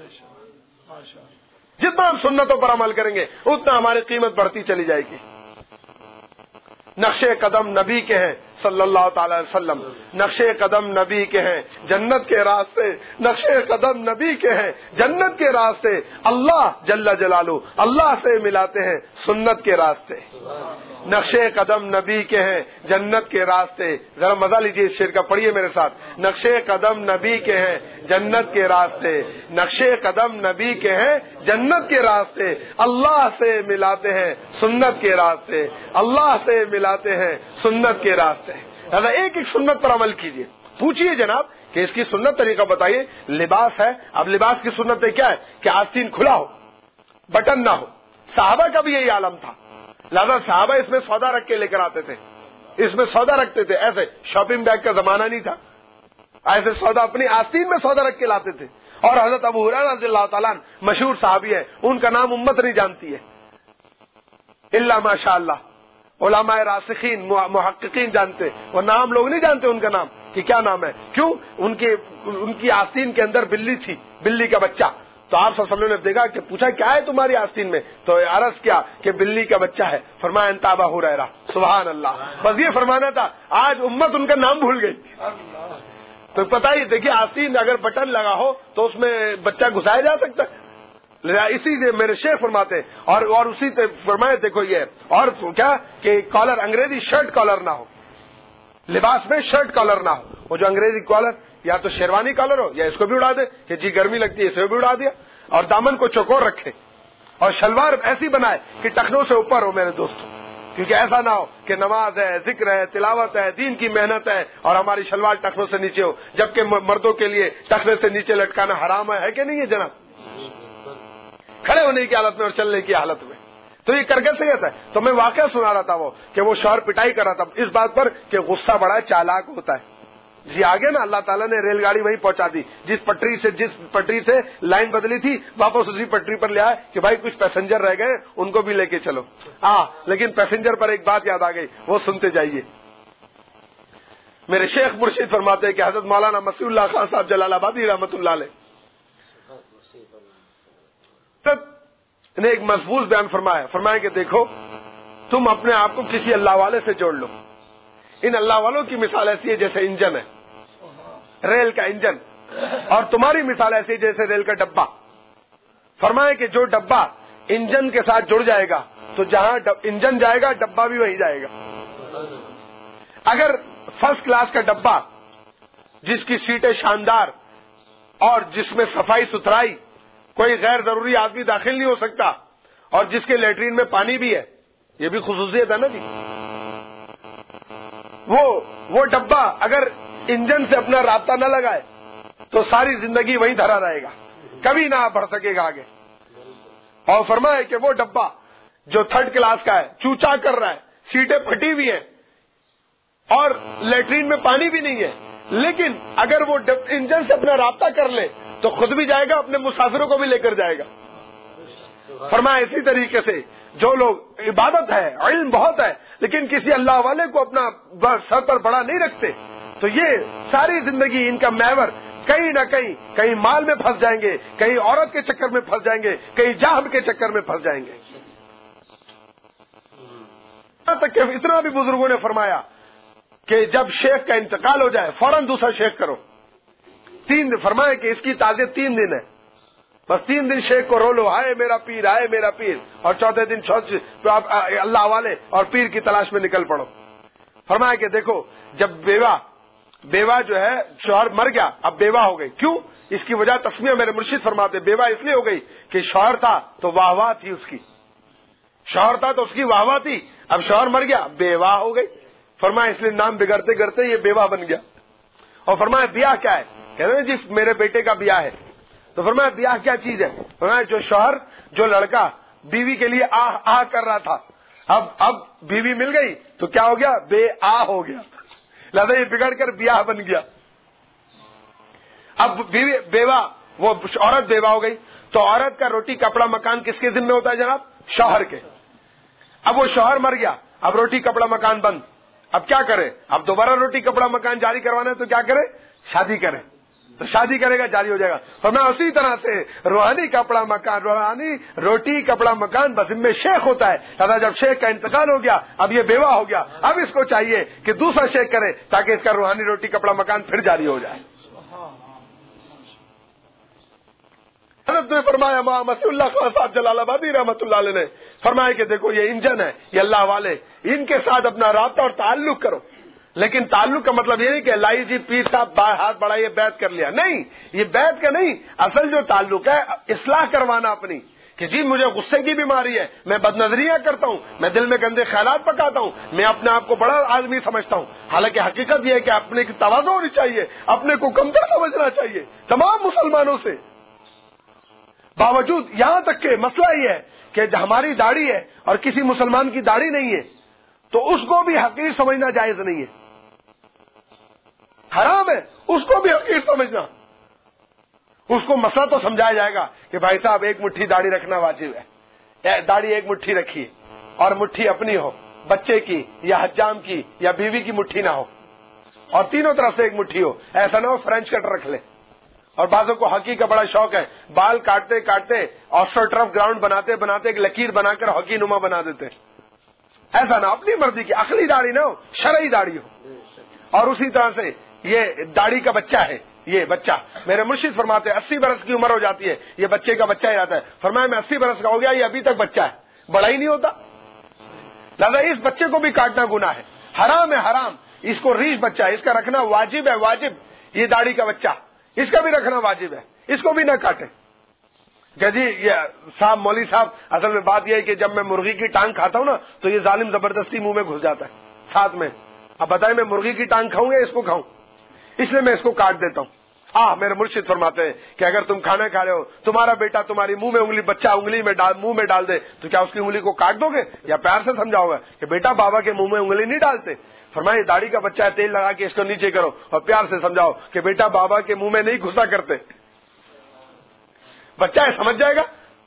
جتنا ہم سنتوں پر عمل کریں گے اتنا ہماری قیمت بڑھتی چلی جائے گی. نقشے قدم نبی کے ہیں صلی اللہ تعالی وسلم، نقشے قدم نبی کے ہیں جنت کے راستے، نقشے قدم نبی کے ہیں جنت کے راستے، اللہ جل جلالہ اللہ سے ملاتے ہیں سنت کے راستے. نقشے قدم نبی کے ہیں جنت کے راستے. ذرا مزہ لیجیے اس شعر کا، پڑھیے میرے ساتھ. نقشے قدم نبی کے ہیں جنت کے راستے، نقشے قدم نبی کے ہیں جنت کے راستے، اللہ سے ملاتے ہیں سنت کے راستے، اللہ سے ملاتے ہیں سنت کے راستے. لہذا ایک ایک سنت پر عمل کیجیے. پوچھیے جناب کہ اس کی سنت طریقہ بتائیے. لباس ہے، اب لباس کی سنت کیا ہے کہ آستین کھلا ہو، بٹن نہ ہو. صحابہ کا بھی یہی عالم تھا. لہذا صحابہ اس میں سودا رکھ کے لے کر آتے تھے، اس میں سودا رکھتے تھے. ایسے شاپنگ بیگ کا زمانہ نہیں تھا، ایسے سودا اپنی آستین میں سودا رکھ کے لاتے تھے. اور حضرت ابو ہریرہ رضی اللہ تعالیٰ عنہ مشہور صحابی ہے، ان کا نام امت نہیں جانتی ہے الا ماشاء اللہ. علماء راسخین محققین جانتے، اور نام لوگ نہیں جانتے ان کا نام کہ کیا نام ہے. کیوں؟ ان کے ان کی آستین کے اندر بلی تھی، بلی کا بچہ. تو آپ صلی اللہ علیہ وسلم نے دیکھا کہ پوچھا کیا ہے تمہاری آستین میں؟ تو عرض کیا کہ بلی کا بچہ ہے. فرمایا انت ابا ہریرہ. سبحان اللہ. بس یہ فرمانا تھا. آج امت ان کا نام بھول گئی. تو پتہ ہی دیکھیے آستین اگر بٹن لگا ہو تو اس میں بچہ گھسایا جا سکتا ہے. اسی سے میرے شیخ فرماتے اور اور اسی سے فرمائے دیکھو یہ اور کیا کہ کالر انگریزی شرٹ کالر نہ ہو، لباس میں شرٹ کالر نہ ہو. وہ جو انگریزی کالر یا تو شیروانی کالر ہو یا اس کو بھی اڑا دے کہ جی گرمی لگتی ہے، اسے بھی اڑا دیا. اور دامن کو چوکور رکھے اور شلوار ایسی بنائے کہ ٹخنوں سے اوپر ہو میرے دوستوں. کیونکہ ایسا نہ ہو کہ نماز ہے، ذکر ہے، تلاوت ہے، دین کی محنت ہے اور ہماری شلوار ٹخنوں سے نیچے ہو، جبکہ مردوں کے لیے ٹخنے سے نیچے لٹکانا حرام ہے کہ نہیں ہے جناب؟ کھڑے ہونے کی حالت میں اور چلنے کی حالت میں. تو یہ کر کے صحیح ہے. تو میں واقعہ سنا رہا تھا وہ کہ وہ شوہر پٹائی کر رہا تھا اس بات پر کہ غصہ بڑا چالاک ہوتا ہے. جی آگے نا اللہ تعالیٰ نے ریل گاڑی وہیں پہنچا دی، جس پٹری سے جس پٹری سے لائن بدلی تھی واپس اسی پٹری پر لے آئے کہ بھائی کچھ پیسنجر رہ گئے ان کو بھی لے کے چلو. ہاں لیکن پیسنجر پر ایک بات یاد آ گئی، وہ سنتے جائیے. میرے شیخ مرشد فرماتے ہیں کہ حضرت مولانا مسیح اللہ خان صاحب جلال آبادی رحمۃ اللہ علیہ نے ایک محفوظ بیان فرمایا فرمایا کہ دیکھو تم اپنے آپ کو کسی اللہ والے سے جوڑ لو. ان اللہ والوں کی مثال ایسی ہے جیسے انجن ہے، ریل کا انجن، اور تمہاری مثال ایسی ہے جیسے ریل کا ڈبہ. فرمایا کہ جو ڈبہ انجن کے ساتھ جڑ جائے گا تو جہاں انجن جائے گا ڈبہ بھی وہیں جائے گا. اگر فرسٹ کلاس کا ڈبہ جس کی سیٹیں شاندار اور جس میں صفائی ستھرائی، کوئی غیر ضروری آدمی داخل نہیں ہو سکتا، اور جس کے لیٹرین میں پانی بھی ہے، یہ بھی خصوصیت ہے نا جی. وہ وہ ڈبہ اگر انجن سے اپنا رابطہ نہ لگائے تو ساری زندگی وہیں دھرا رہے گا، کبھی نہ بڑھ سکے گا آگے. اور فرمائے کہ وہ ڈبہ جو تھرڈ کلاس کا ہے، چوچا کر رہا ہے، سیٹیں پھٹی ہوئی ہیں اور لیٹرین میں پانی بھی نہیں ہے، لیکن اگر وہ انجن سے اپنا رابطہ کر لے تو خود بھی جائے گا، اپنے مسافروں کو بھی لے کر جائے گا. فرمایا اسی طریقے سے جو لوگ عبادت ہے، علم بہت ہے، لیکن کسی اللہ والے کو اپنا سر پر بڑا نہیں رکھتے، تو یہ ساری زندگی ان کا محور کہیں نہ کہیں کہیں مال میں پھنس جائیں گے، کہیں عورت کے چکر میں پھنس جائیں گے، کہیں جاہل کے چکر میں پھنس جائیں گے. یہاں تک کہ اتنا بھی بزرگوں نے فرمایا کہ جب شیخ کا انتقال ہو جائے فوراً دوسرا شیخ کرو. تین دن فرمایا کہ اس کی تعزیت تین دن ہے، بس تین دن شیخ کو رو لو، ہائے میرا پیر ہائے میرا پیر، اور چوتھے دن تو آپ اللہ والے اور پیر کی تلاش میں نکل پڑو. فرمایا کہ دیکھو جب بیوہ بیوہ جو ہے شوہر مر گیا، اب بیوہ ہو گئی، کیوں؟ اس کی وجہ تسمیہ میرے مرشد فرماتے بیوہ اس لیے ہو گئی کہ شوہر تھا تو واہ واہ تھی اس کی، شوہر تھا تو اس کی واہ واہ تھی، اب شوہر مر گیا بیوہ ہو گئی. فرمایا اس لیے نام بگڑتے گڑتے یہ بیوہ بن گیا. اور فرمایا بیاہ کیا ہے؟ کہتے ہیں جی میرے بیٹے کا بیاہ ہے. تو فرمایا بیاہ کیا چیز ہے؟ فرمایا جو شوہر جو لڑکا بیوی کے لیے آہ آہ کر رہا تھا، اب اب بیوی مل گئی تو کیا ہو گیا؟ بے آہ ہو گیا، لہذا یہ بگڑ کر بیاہ بن گیا. اب بیوی بیوہ وہ عورت بیوہ ہو گئی تو عورت کا روٹی کپڑا مکان کس کے ذمہ ہوتا ہے جناب؟ شوہر کے. اب وہ شوہر مر گیا، اب روٹی کپڑا مکان بند، اب کیا کرے؟ اب دوبارہ روٹی کپڑا مکان جاری کروانا ہے تو کیا کرے؟ شادی کرے. تو شادی کرے گا جاری ہو جائے گا. اور میں اسی طرح سے روحانی کپڑا مکان روحانی روٹی کپڑا مکان بذمہ شیخ ہوتا ہے. دادا جب شیخ کا انتقال ہو گیا اب یہ بیوہ ہو گیا، اب اس کو چاہیے کہ دوسرا شیخ کرے تاکہ اس کا روحانی روٹی کپڑا مکان پھر جاری ہو جائے. حضرت نے فرمایا مسیح اللہ خان صاحب جلال آبادی رحمۃ اللہ علیہ نے فرمایا کہ دیکھو یہ انجن ہے، یہ اللہ والے، ان کے ساتھ اپنا رابطہ اور تعلق کرو. لیکن تعلق کا مطلب یہ نہیں کہ لائی جی پیر صاحب ہاتھ بڑھائیے بیعت کر لیا، نہیں، یہ بیعت کا نہیں. اصل جو تعلق ہے اصلاح کروانا اپنی، کہ جی مجھے غصے کی بیماری ہے، میں بد نظریاں کرتا ہوں، میں دل میں گندے خیالات پکاتا ہوں، میں اپنے آپ کو بڑا آدمی سمجھتا ہوں. حالانکہ حقیقت یہ ہے کہ اپنے کی تواضع ہونی چاہیے، اپنے کو کمتر سمجھنا چاہیے تمام مسلمانوں سے. باوجود یہاں تک کہ مسئلہ یہ ہے کہ ہماری داڑھی ہے اور کسی مسلمان کی داڑھی نہیں ہے تو اس کو بھی حقیر سمجھنا جائز نہیں ہے، حرام ہے اس کو بھی حقیر سمجھنا. اس کو مسئلہ تو سمجھایا جائے گا کہ بھائی صاحب ایک مٹھی داڑھی رکھنا واجب ہے، داڑھی ایک مٹھی رکھیے، اور مٹھی اپنی ہو، بچے کی یا حجام کی یا بیوی کی مٹھی نہ ہو، اور تینوں طرف سے ایک مٹھی ہو. ایسا نہ ہو فرینچ کٹ رکھ لے. اور بعضوں کو ہاکی کا بڑا شوق ہے، بال کاٹتے کاٹتے آسٹر ٹرف گراؤنڈ بناتے بناتے ایک لکیر بنا کر ہاکی نما بنا دیتے. ایسا نہ، اپنی مرضی کی عقلی داڑھی نہ ہو، شرعی داڑھی ہو. اور اسی طرح سے یہ داڑھی کا بچہ ہے، یہ بچہ میرے مرشد فرماتے ہیں اسی برس کی عمر ہو جاتی ہے یہ بچے کا بچہ ہی آتا ہے. فرمایا میں اسی برس کا ہو گیا، یہ ابھی تک بچہ ہے، بڑا ہی نہیں ہوتا. لہذا اس بچے کو بھی کاٹنا گناہ ہے، حرام ہے، حرام. اس کو ریش بچہ ہے، اس کا رکھنا واجب ہے، واجب. یہ داڑھی کا بچہ اس کا بھی رکھنا واجب ہے، اس کو بھی نہ کاٹے. کہ جی یہ صاحب مولوی صاحب اصل میں بات یہ ہے کہ جب میں مرغی کی ٹانگ کھاتا ہوں نا تو یہ ظالم زبردستی منہ میں گھس جاتا ہے ساتھ میں. اب بتائیں میں مرغی کی ٹانگ کھاؤں یا اس کو کھاؤں؟ اس لیے میں اس کو کاٹ دیتا ہوں. آہ میرے مرشد فرماتے ہیں کہ اگر تم کھانا کھا رہے ہو، تمہارا بیٹا تمہاری منہ میں انگلی بچہ انگلی میں ڈال منہ میں ڈال دے تو کیا اس کی انگلی کو کاٹ دو گے یا پیار سے سمجھاؤ گے کہ بیٹا بابا کے منہ میں انگلی نہیں ڈالتے؟ فرمایا داڑھی کا بچہ ہے، تیل لگا کے اس کو نیچے کرو اور پیار سے سمجھاؤ کہ بیٹا بابا کے منہ میں نہیں گھسا کرتے. بچہ ہے سمجھ جائے گا.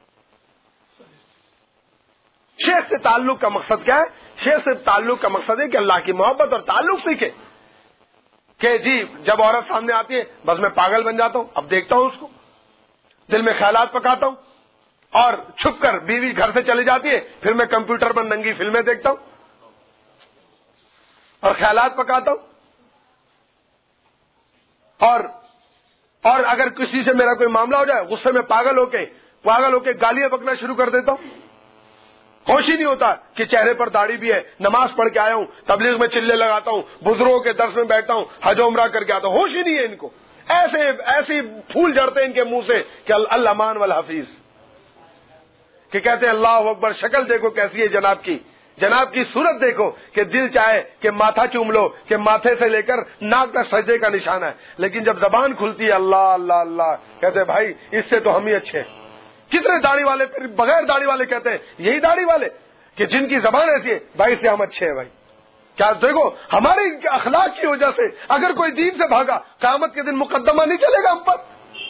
شیخ سے تعلق کا مقصد کیا ہے؟ شیخ سے تعلق کا مقصد ہے کہ اللہ کی محبت اور تعلق سیکھے. کہ جی جب عورت سامنے آتی ہے بس میں پاگل بن جاتا ہوں، اب دیکھتا ہوں اس کو، دل میں خیالات پکاتا ہوں، اور چھپ کر بیوی گھر سے چلی جاتی ہے، پھر میں کمپیوٹر پر ننگی فلمیں دیکھتا ہوں اور خیالات پکاتا ہوں، اور اور اگر کسی سے میرا کوئی معاملہ ہو جائے غصے میں پاگل ہو کے پاگل ہو کے گالیاں بکنا شروع کر دیتا ہوں. ہوش ہی نہیں ہوتا کہ چہرے پر داڑھی بھی ہے، نماز پڑھ کے آیا ہوں، تبلیغ میں چلے لگاتا ہوں، بزرگوں کے درس میں بیٹھتا ہوں، حج عمرہ کر کے آتا ہوں. ہوش ہی نہیں ہے ان کو. ایسے ایسے پھول جھڑتے ان کے منہ سے کہ الامان والحفیظ، کہ کہتے ہیں اللہ اکبر، شکل دیکھو کیسی ہے جناب کی، جناب کی صورت دیکھو کہ دل چاہے کہ ماتھا چوم لو، کہ ماتھے سے لے کر ناک تک سجدے کا نشان ہے. لیکن جب زبان کھلتی ہے اللہ اللہ اللہ، کہتے ہیں بھائی اس سے تو ہم ہی اچھے ہیں. کتنے داڑھی والے پھر بغیر داڑھی والے کہتے ہیں یہی داڑھی والے کہ جن کی زبان ایسی ہے بھائی اس سے ہم اچھے ہیں. بھائی کیا دیکھو ہمارے اخلاق کی وجہ سے اگر کوئی دین سے بھاگا قیامت کے دن مقدمہ نہیں چلے گا ہم پر.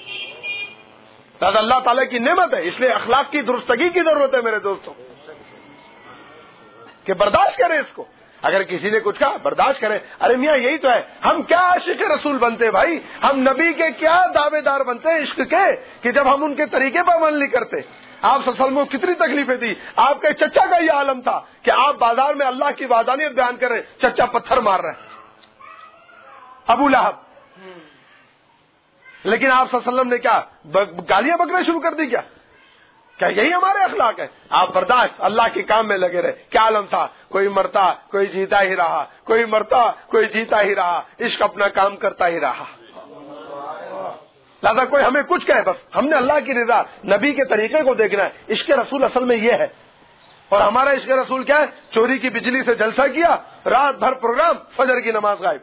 اللہ تعالیٰ کی نعمت ہے، اس لیے اخلاق کی درستگی کی ضرورت ہے میرے دوستوں، کہ برداشت کریں اس کو. اگر کسی نے کچھ کہا برداشت کریں. ارے میاں یہی تو ہے، ہم کیا عاشق رسول بنتے بھائی، ہم نبی کے کیا دعوے دار بنتے ہیں عشق کے، کہ جب ہم ان کے طریقے پر عمل نہیں کرتے. آپ صلی اللہ علیہ وسلم کو کتنی تکلیفیں دی. آپ کے چچا کا یہ عالم تھا کہ آپ بازار میں اللہ کی وحدانیت بیان کر رہے، چچا پتھر مار رہے ہیں، ابو لہب. لیکن آپ صلی اللہ علیہ وسلم نے کیا گالیاں بکنا شروع کر دی؟ کیا کیا یہی ہمارے اخلاق ہے؟ آپ برداشت اللہ کے کام میں لگے رہے. کیا عالم تھا، کوئی مرتا کوئی جیتا ہی رہا، کوئی مرتا کوئی جیتا ہی رہا، عشق اپنا کام کرتا ہی رہا. لہذا کوئی ہمیں کچھ کہے بس ہم نے اللہ کی رضا نبی کے طریقے کو دیکھنا ہے. عشق رسول اصل میں یہ ہے. اور ہمارا عشق رسول کیا ہے؟ چوری کی بجلی سے جلسہ کیا، رات بھر پروگرام، فجر کی نماز غائب.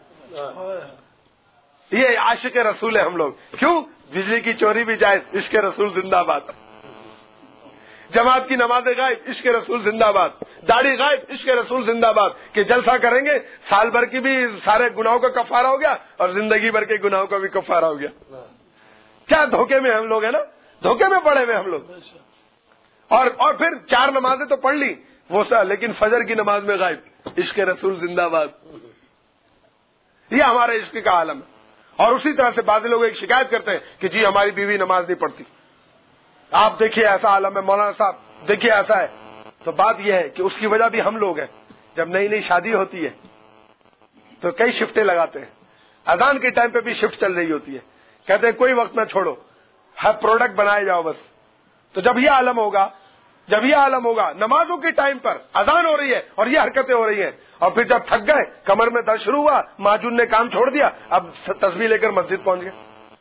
یہ عاشق رسول ہے ہم لوگ. کیوں؟ بجلی کی چوری بھی جائز، عشق رسول زندہ باد. جماعت کی نماز غائب، عشق رسول زندہ باد. داڑھی غائب، عشق رسول زندہ باد. کہ جلسہ کریں گے سال بھر کی بھی سارے گناہوں کا کفارہ ہو گیا اور زندگی بھر کے گناہوں کا بھی کفارہ ہو گیا. کیا دھوکے میں ہم لوگ ہیں نا، دھوکے میں پڑے ہوئے ہم لوگ. اور اور پھر چار نمازیں تو پڑھ لی وہ سا، لیکن فجر کی نماز میں غائب. عشق رسول زندہ باد. یہ ہمارے عشق کا عالم ہے. اور اسی طرح سے بعض لوگ ایک شکایت کرتے ہیں کہ جی ہماری بیوی نماز نہیں پڑھتی. آپ دیکھیے ایسا عالم ہے مولانا صاحب، دیکھیے ایسا ہے. تو بات یہ ہے کہ اس کی وجہ بھی ہم لوگ ہیں. جب نئی نئی شادی ہوتی ہے تو کئی شفٹیں لگاتے ہیں. اذان کے ٹائم پہ بھی شفٹ چل رہی ہوتی ہے. کہتے ہیں کوئی وقت نہ چھوڑو، ہر پروڈکٹ بنائے جاؤ بس. تو جب یہ عالم ہوگا جب یہ عالم ہوگا نمازوں کے ٹائم پر اذان ہو رہی ہے اور یہ حرکتیں ہو رہی ہیں، اور پھر جب تھک گئے کمر میں درد شروع ہوا، ماجون نے کام چھوڑ دیا، اب تسبیح لے کر مسجد پہنچ گئے.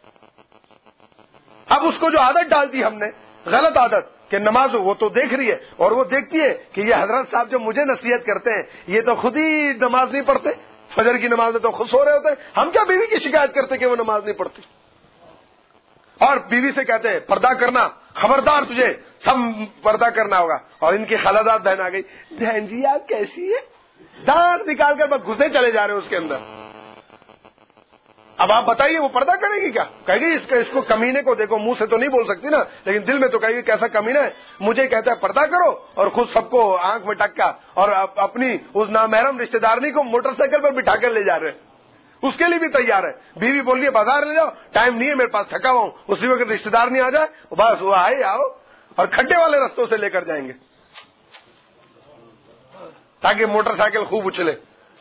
اب اس کو جو عادت ڈال دی ہم نے، غلط عادت کہ نماز وہ تو دیکھ رہی ہے اور وہ دیکھتی ہے کہ یہ حضرت صاحب جو مجھے نصیحت کرتے ہیں یہ تو خود ہی نماز نہیں پڑھتے، فجر کی نماز میں تو خوش ہو رہے ہوتے ہیں. ہم کیا بیوی کی شکایت کرتے کہ وہ نماز نہیں پڑھتی؟ اور بیوی سے کہتے ہیں پردہ کرنا، خبردار تجھے سب پردہ کرنا ہوگا. اور ان کی خالدات بہن آ گئی، بہن جی آپ کیسی ہے، دانت نکال کر بس گھسے چلے جا رہے ہیں اس کے اندر. اب آپ بتائیے وہ پردہ کرے گی کیا؟ کہے گی اس, اس کو کمینے کو دیکھو، منہ سے تو نہیں بول سکتی نا، لیکن دل میں تو کہے گی کیسا کمینہ ہے، مجھے کہتا ہے پردہ کرو اور خود سب کو آنکھ میں ٹکا اور اپنی اس نامحرم رشتے دارنی کو موٹر سائیکل پر بٹھا کر لے جا رہے ہیں. اس کے لیے بھی تیار ہے. بیوی بول رہی ہے بازار لے جاؤ، ٹائم نہیں ہے میرے پاس، تھکا ہوا ہوں. اسی وقت رشتے دار نہیں آ جائے بس وہ آئے آؤ اور کھڈے والے رستوں سے لے کر جائیں گے تاکہ موٹر سائیکل خوب اچھلے.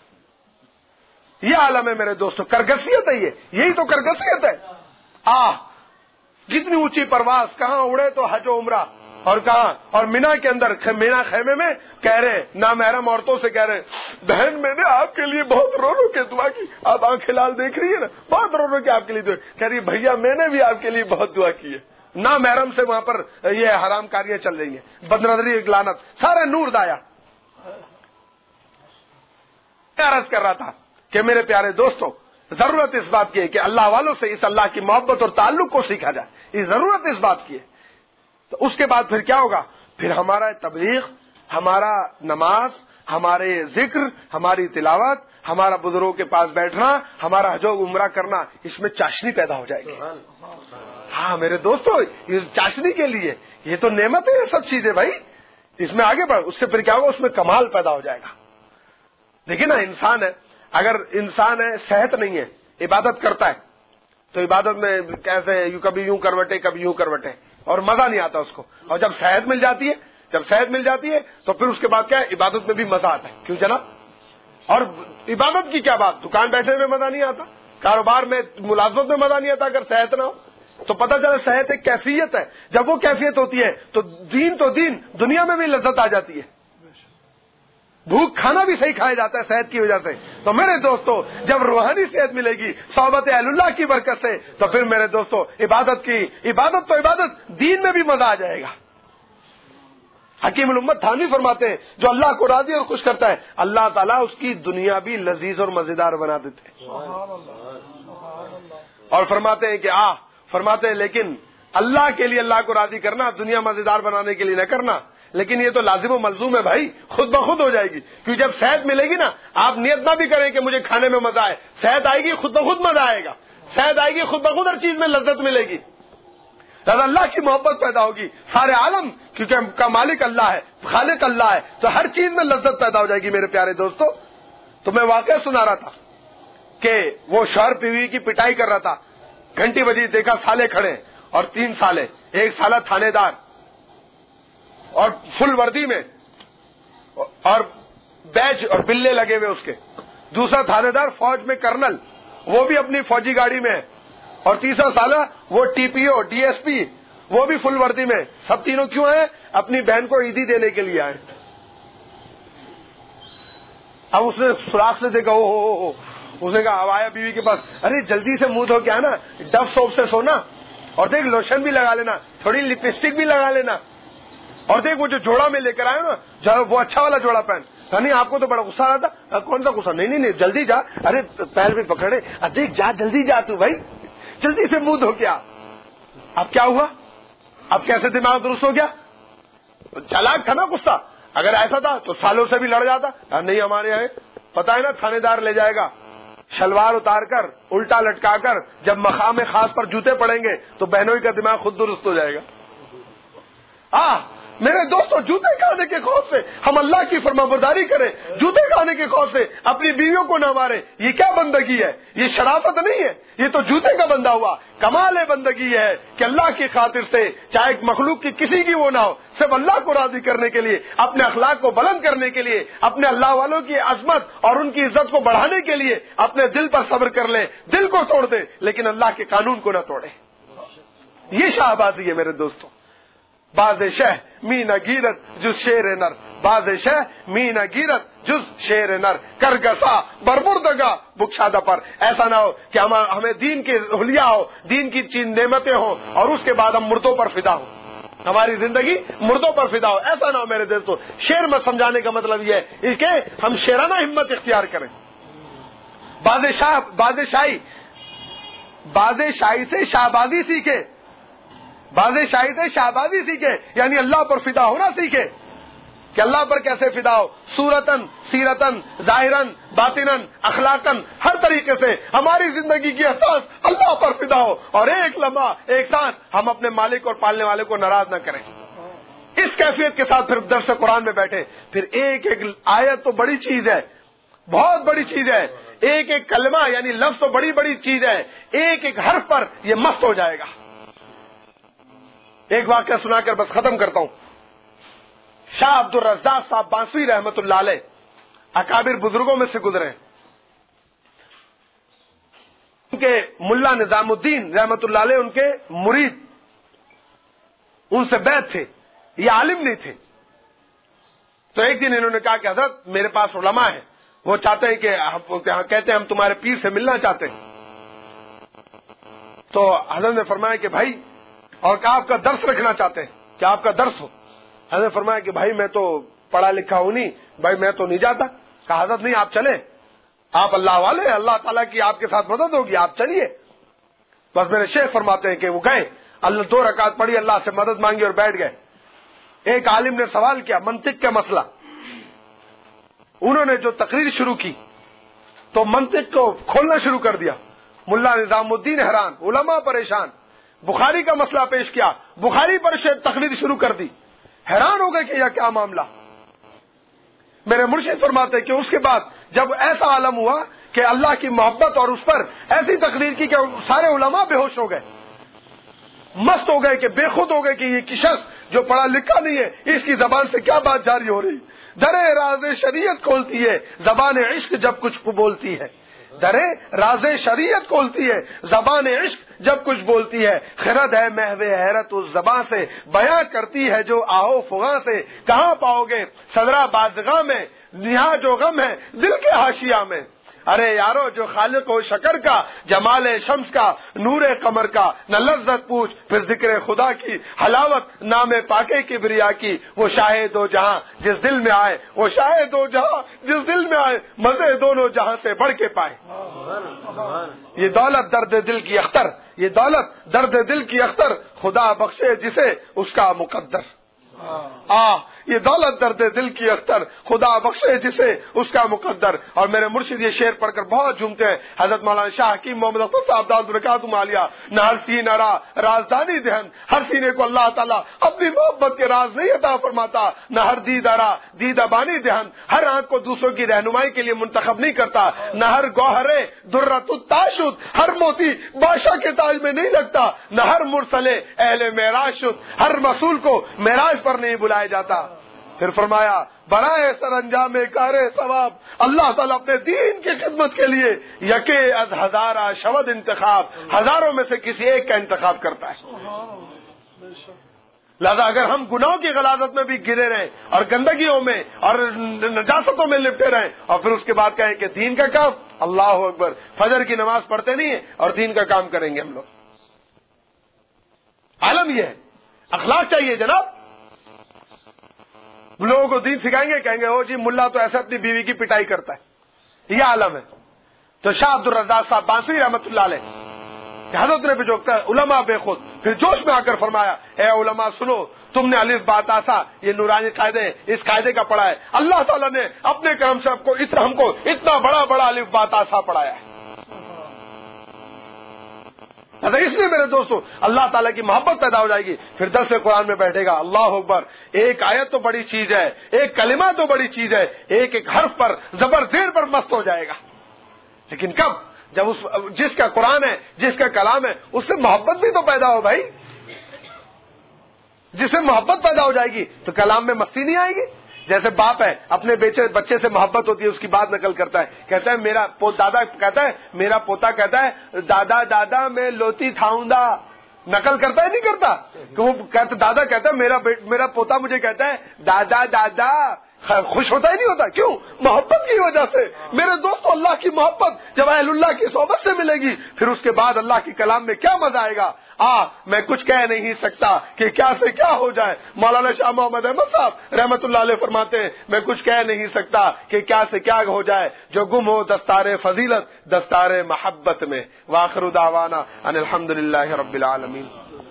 یہ عالم ہے میرے دوستوں، کرگسیت ہے. یہ یہی تو کرگسیت ہے. آہ کتنی اونچی پرواز، کہاں اڑے تو حج و عمرہ، اور کہاں اور مینا کے اندر مینا خیمے میں کہہ رہے نامحرم عورتوں سے کہہ رہے بہن میں نے آپ کے لیے بہت رو رو کے دعا کی. آپ آنکھیں لال دیکھ رہی ہے نا، بہت رو رو کے آپ کے لیے دعا. کہہ رہی بھیا میں نے بھی آپ کے لیے بہت دعا کی ہے. نامحرم سے وہاں پر یہ حرام کاریاں چل رہی ہیں، بدنظری، ایک لعنت، سارے نور دایا. عرض کر رہا تھا کہ میرے پیارے دوستوں، ضرورت اس بات کی ہے کہ اللہ والوں سے اس اللہ کی محبت اور تعلق کو سیکھا جائے. یہ ضرورت اس بات کی ہے. تو اس کے بعد پھر کیا ہوگا؟ پھر ہمارا تبلیغ، ہمارا نماز، ہمارے ذکر، ہماری تلاوت، ہمارا بزرگوں کے پاس بیٹھنا، ہمارا حج و عمرہ کرنا، اس میں چاشنی پیدا ہو جائے گی. ہاں میرے دوستو، یہ چاشنی کے لیے یہ تو نعمت ہے، یہ سب چیزیں بھائی. اس میں آگے بڑھ، اس سے پھر کیا ہوگا، اس میں کمال پیدا ہو جائے گا. دیکھیں نا، انسان ہے، اگر انسان ہے صحت نہیں ہے، عبادت کرتا ہے تو عبادت میں کیسے یوں کبھی یوں کروٹے کبھی یوں کروٹے اور مزہ نہیں آتا اس کو. اور جب صحت مل جاتی ہے جب صحت مل جاتی ہے تو پھر اس کے بعد کیا ہے، عبادت میں بھی مزہ آتا ہے. کیوں جناب؟ اور عبادت کی کیا بات، دکان بیٹھنے میں مزہ نہیں آتا، کاروبار میں ملازمت میں مزہ نہیں آتا اگر صحت نہ ہو. تو پتہ چلا صحت ایک کیفیت ہے، جب وہ کیفیت ہوتی ہے تو دین تو دین دنیا میں بھی لذت آ جاتی ہے. بھوک کھانا بھی صحیح کھایا جاتا ہے صحت کی وجہ سے. تو میرے دوستو، جب روحانی صحت ملے گی صحبت اہل اللہ کی برکت سے، تو پھر میرے دوستو عبادت کی عبادت تو عبادت، دین میں بھی مزہ آ جائے گا. حکیم الامت تھانوی فرماتے ہیں، جو اللہ کو راضی اور خوش کرتا ہے اللہ تعالیٰ اس کی دنیا بھی لذیذ اور مزیدار بنا دیتے ہیں. اور فرماتے ہیں کہ آ فرماتے ہیں لیکن اللہ کے لیے اللہ کو راضی کرنا، دنیا مزیدار بنانے کے لیے نہ کرنا. لیکن یہ تو لازم و ملزوم ہے بھائی، خود بخود ہو جائے گی. کیونکہ جب صحت ملے گی نا، آپ نیت نہ بھی کریں کہ مجھے کھانے میں مزہ آئے، صحت آئے گی خود بخود مزہ آئے گا. صحت آئے گی خود بخود ہر چیز میں لذت ملے گی. اللہ کی محبت پیدا ہوگی، سارے عالم کیونکہ ہم کا مالک اللہ ہے، خالق اللہ ہے، تو ہر چیز میں لذت پیدا ہو جائے گی. میرے پیارے دوستو، تو میں واقعہ سنا رہا تھا کہ وہ شوہر بیوی کی پٹائی کر رہا تھا. گھنٹی بجی، دیکھا سالے کھڑے اور تین سالے، ایک سالہ تھانے دار اور فل وردی میں اور بیج اور بلے لگے ہوئے اس کے، دوسرا تھانے دار فوج میں کرنل، وہ بھی اپنی فوجی گاڑی میں، اور تیسرا سالہ وہ T P O D S P, وہ بھی فل وردی میں. سب تینوں کیوں ہیں؟ اپنی بہن کو عیدی دینے کے لیے آئے. اب اس نے سوراخ سے دیکھا، او ہو ہو، اس نے کہا اب آیا بیوی کے پاس، ارے جلدی سے منہ دھو کے آنا، ڈف سوپ سے سونا، اور دیکھ لوشن بھی لگا لینا، تھوڑی لپسٹک بھی لگا لینا، اور دیکھ وہ جو جوڑا میں لے کر آیا نا، وہ اچھا والا جوڑا پہن. نہیں آپ کو تو بڑا غصہ آ رہا تھا. کون سا غصہ؟ نہیں نہیں نہیں جلدی جا، ارے پیر بھی پکڑے، دیکھ جا جلدی جا تو بھائی، جلدی سے منہ دھو کے آ. اب کیا ہوا؟ اب کیسے دماغ درست ہو گیا؟ چالاک تھا نا غصہ. اگر ایسا تھا تو سالوں سے بھی لڑ جاتا. نہیں ہمارے یہاں پتا ہے نا، تھانے دار لے جائے گا شلوار اتار کر الٹا لٹکا کر، جب مقام خاص پر جوتے پڑیں گے تو بہنوئی کا دماغ خود درست ہو جائے گا. آ میرے دوستوں، جوتے کھانے کے خوف سے ہم اللہ کی فرما برداری کریں، جوتے کھانے کے خوف سے اپنی بیویوں کو نہ مارے. یہ کیا بندگی ہے؟ یہ شرافت نہیں ہے، یہ تو جوتے کا بندہ ہوا. کمال بندگی ہے کہ اللہ کی خاطر سے، چاہے مخلوق کی کسی کی وہ نہ ہو، صرف اللہ کو راضی کرنے کے لیے، اپنے اخلاق کو بلند کرنے کے لیے، اپنے اللہ والوں کی عظمت اور ان کی عزت کو بڑھانے کے لیے اپنے دل پر صبر کر لے، دل کو توڑ دے لیکن اللہ کے قانون کو نہ توڑے. یہ شاہبازی ہے میرے دوستوں. باز شہ می نہ گیرت جز شیر نر، باز شہ می نہ گیرت جز شیر نر، کر گسا بربردگا بکشادہ پر. ایسا نہ ہو کہ ہمیں دین کے حلیہ ہو، دین کی چیز نعمتیں ہوں اور اس کے بعد ہم مردوں پر فدا ہو، ہماری زندگی مردوں پر فدا ہو. ایسا نہ ہو میرے دوستو. شیر میں سمجھانے کا مطلب یہ ہے اس کے ہم شیرانہ ہمت اختیار کریں. باز شاہ باز شاہی باز شاہی سے شاہبازی سیکھے، باز شاہی سے شاہبازی سیکھے، یعنی اللہ پر فدا ہونا سیکھے کہ اللہ پر کیسے فدا ہو، صورتن سیرتن ظاہرن باطنن اخلاقن، ہر طریقے سے ہماری زندگی کی احساس اللہ پر فدا ہو اور ایک لمحہ ایک ساتھ ہم اپنے مالک اور پالنے والے کو ناراض نہ کریں. اس کیفیت کے ساتھ پھر درس قرآن میں بیٹھے. پھر ایک ایک آیت تو بڑی چیز ہے، بہت بڑی چیز ہے، ایک ایک کلمہ یعنی لفظ تو بڑی بڑی چیز ہے، ایک ایک حرف پر یہ مست ہو جائے گا. ایک واقعہ سنا کر بس ختم کرتا ہوں. شاہ عبد الرزاق صاحب بانسوی رحمت اللہ علیہ اکابر بزرگوں میں سے گزرے. ان کے ملا نظام الدین رحمت اللہ علیہ ان کے مرید، ان سے بیعت تھے، یہ عالم نہیں تھے. تو ایک دن انہوں نے کہا کہ حضرت میرے پاس علماء ہیں، وہ چاہتے ہیں کہ کہتے ہیں ہم تمہارے پیر سے ملنا چاہتے ہیں. تو حضرت نے فرمایا کہ بھائی، اور کہا آپ کا درس رکھنا چاہتے ہیں، کیا آپ کا درس ہو؟ حضرت نے فرمایا کہ بھائی میں تو پڑھا لکھا ہوں نہیں، بھائی میں تو نہیں جاتا. کہا حضرت نہیں آپ چلیں، آپ اللہ والے، اللہ تعالیٰ کی آپ کے ساتھ مدد ہوگی، آپ چلیے. بس میرے شیخ فرماتے ہیں کہ وہ گئے، اللہ دو رکعت پڑھی، اللہ سے مدد مانگی اور بیٹھ گئے. ایک عالم نے سوال کیا، منطق کا مسئلہ. انہوں نے جو تقریر شروع کی تو منطق کو کھولنا شروع کر دیا. ملا نظام الدین حیران، علماء پریشان. بخاری کا مسئلہ پیش کیا، بخاری پر تقریر شروع کر دی. حیران ہو گئے کہ یہ کیا معاملہ. میرے مرشد فرماتے کہ اس کے بعد جب ایسا عالم ہوا کہ اللہ کی محبت اور اس پر ایسی تقریر کی کہ سارے علماء بے ہوش ہو گئے، مست ہو گئے، کہ بے خود ہو گئے کہ یہ شخص جو پڑھا لکھا نہیں ہے اس کی زبان سے کیا بات جاری ہو رہی. درے راز شریعت کھولتی ہے زبان عشق جب کچھ بولتی ہے. درے راز شریعت کھولتی ہے زبان عشق جب کچھ بولتی ہے. خرد ہے محو حیرت اس زبان سے، بیاں کرتی ہے جو آہو فغاں سے. کہاں پاؤ گے صدرہ بازگاہ میں، نہا جو غم ہے دل کے حاشیہ میں. ارے یارو جو خالق و شکر کا، جمال شمس کا، نور قمر کا، نہ لذت پوچھ پھر ذکر خدا کی، حلاوت نام پاکے کبریا کی. وہ شاہ دو جہاں جس دل میں آئے، وہ شاہ دو جہاں جس دل میں آئے، مزے دونوں جہاں سے بڑھ کے پائے. یہ دولت درد دل کی اختر، یہ دولت درد دل کی اختر، خدا بخشے جسے اس کا مقدر. آ یہ دولت درد دل کی اختر، خدا بخشے جسے اس کا مقدر. اور میرے مرشد یہ شعر پڑھ کر بہت جھومتے ہیں. حضرت مولانا شاہ حکیم محمد اختر صاحب داد برکاتہم عالیہ، نہ ہر سینہ را رازدانی دہن، ہر سینے کو اللہ تعالیٰ اپنی محبت کے راز نہیں عطا فرماتا. نہ ہر دیدہ را دیدہ بانی دہن، ہر آنکھ کو دوسروں کی رہنمائی کے لیے منتخب نہیں کرتا. نہ ہر گوہرے درۃ التاشد، ہر موتی بادشاہ کے تاج میں نہیں لگتا. نہ ہر مرسلے اہل معراج شد، ہر رسول کو معراج پر نہیں بلایا جاتا. پھر فرمایا برائے سر انجام کار ثواب، اللہ تعالیٰ اپنے دین کی خدمت کے لیے یکے از ہزارہ شود انتخاب، ہزاروں میں سے کسی ایک کا انتخاب کرتا ہے. لہذا اگر ہم گناہوں کی غلاظت میں بھی گرے رہیں اور گندگیوں میں اور نجاستوں میں لپٹے رہیں اور پھر اس کے بعد کہیں کہ دین کا کام، اللہ اکبر، فجر کی نماز پڑھتے نہیں ہیں اور دین کا کام کریں گے ہم لوگ. عالم یہ ہے. اخلاق چاہیے جناب. لوگوں کو دین سکھائیں گے، کہیں گے او جی ملا تو ایسے اپنی بیوی کی پٹائی کرتا ہے. یہ عالم ہے. تو شاہ عبد الرزاق صاحب بانسری رحمۃ اللہ علیہ کہ حضرت نے بھی جو علماء بے خود پھر جوش میں آ کر فرمایا، اے علماء سنو، تم نے الف با تا سا یہ نورانی قاعدے اس قاعدے کا پڑھا ہے. اللہ تعالیٰ نے اپنے کرم سے آپ کو اتنا ہم کو اتنا بڑا بڑا الف با تا سا پڑھایا ہے. اس لیے میرے دوستو اللہ تعالیٰ کی محبت پیدا ہو جائے گی. پھر درس قرآن میں بیٹھے گا، اللہ اکبر، ایک آیت تو بڑی چیز ہے، ایک کلمہ تو بڑی چیز ہے، ایک ایک حرف پر زبر زیر پر مست ہو جائے گا. لیکن کب؟ جب اس جس کا قرآن ہے، جس کا کلام ہے، اس سے محبت بھی تو پیدا ہو بھائی. جس سے محبت پیدا ہو جائے گی تو کلام میں مستی نہیں آئے گی. جیسے باپ ہے اپنے بیچے بچے سے محبت ہوتی ہے، اس کی بات نقل کرتا ہے، کہتا ہے میرا دادا کہتا ہے میرا پوتا کہتا ہے دادا دادا میں لوتی تھاؤں دا. نقل کرتا ہے نہیں کرتا کہ وہ کہتا دادا کہتا ہے میرا میرا پوتا مجھے کہتا ہے دادا دادا. خوش ہوتا ہی نہیں ہوتا. کیوں؟ محبت کی وجہ سے. میرے دوستو اللہ کی محبت جب اہل اللہ کی صحبت سے ملے گی پھر اس کے بعد اللہ کے کلام میں کیا مزہ آئے گا. آ میں کچھ کہہ نہیں سکتا کہ کیا سے کیا ہو جائے. مولانا شاہ محمد احمد صاحب رحمت اللہ علیہ فرماتے ہیں میں کچھ کہہ نہیں سکتا کہ کیا سے کیا ہو جائے، جو گم ہو دستار فضیلت دستار محبت میں. وآخر دعوانا ان الحمد للہ رب العالمین.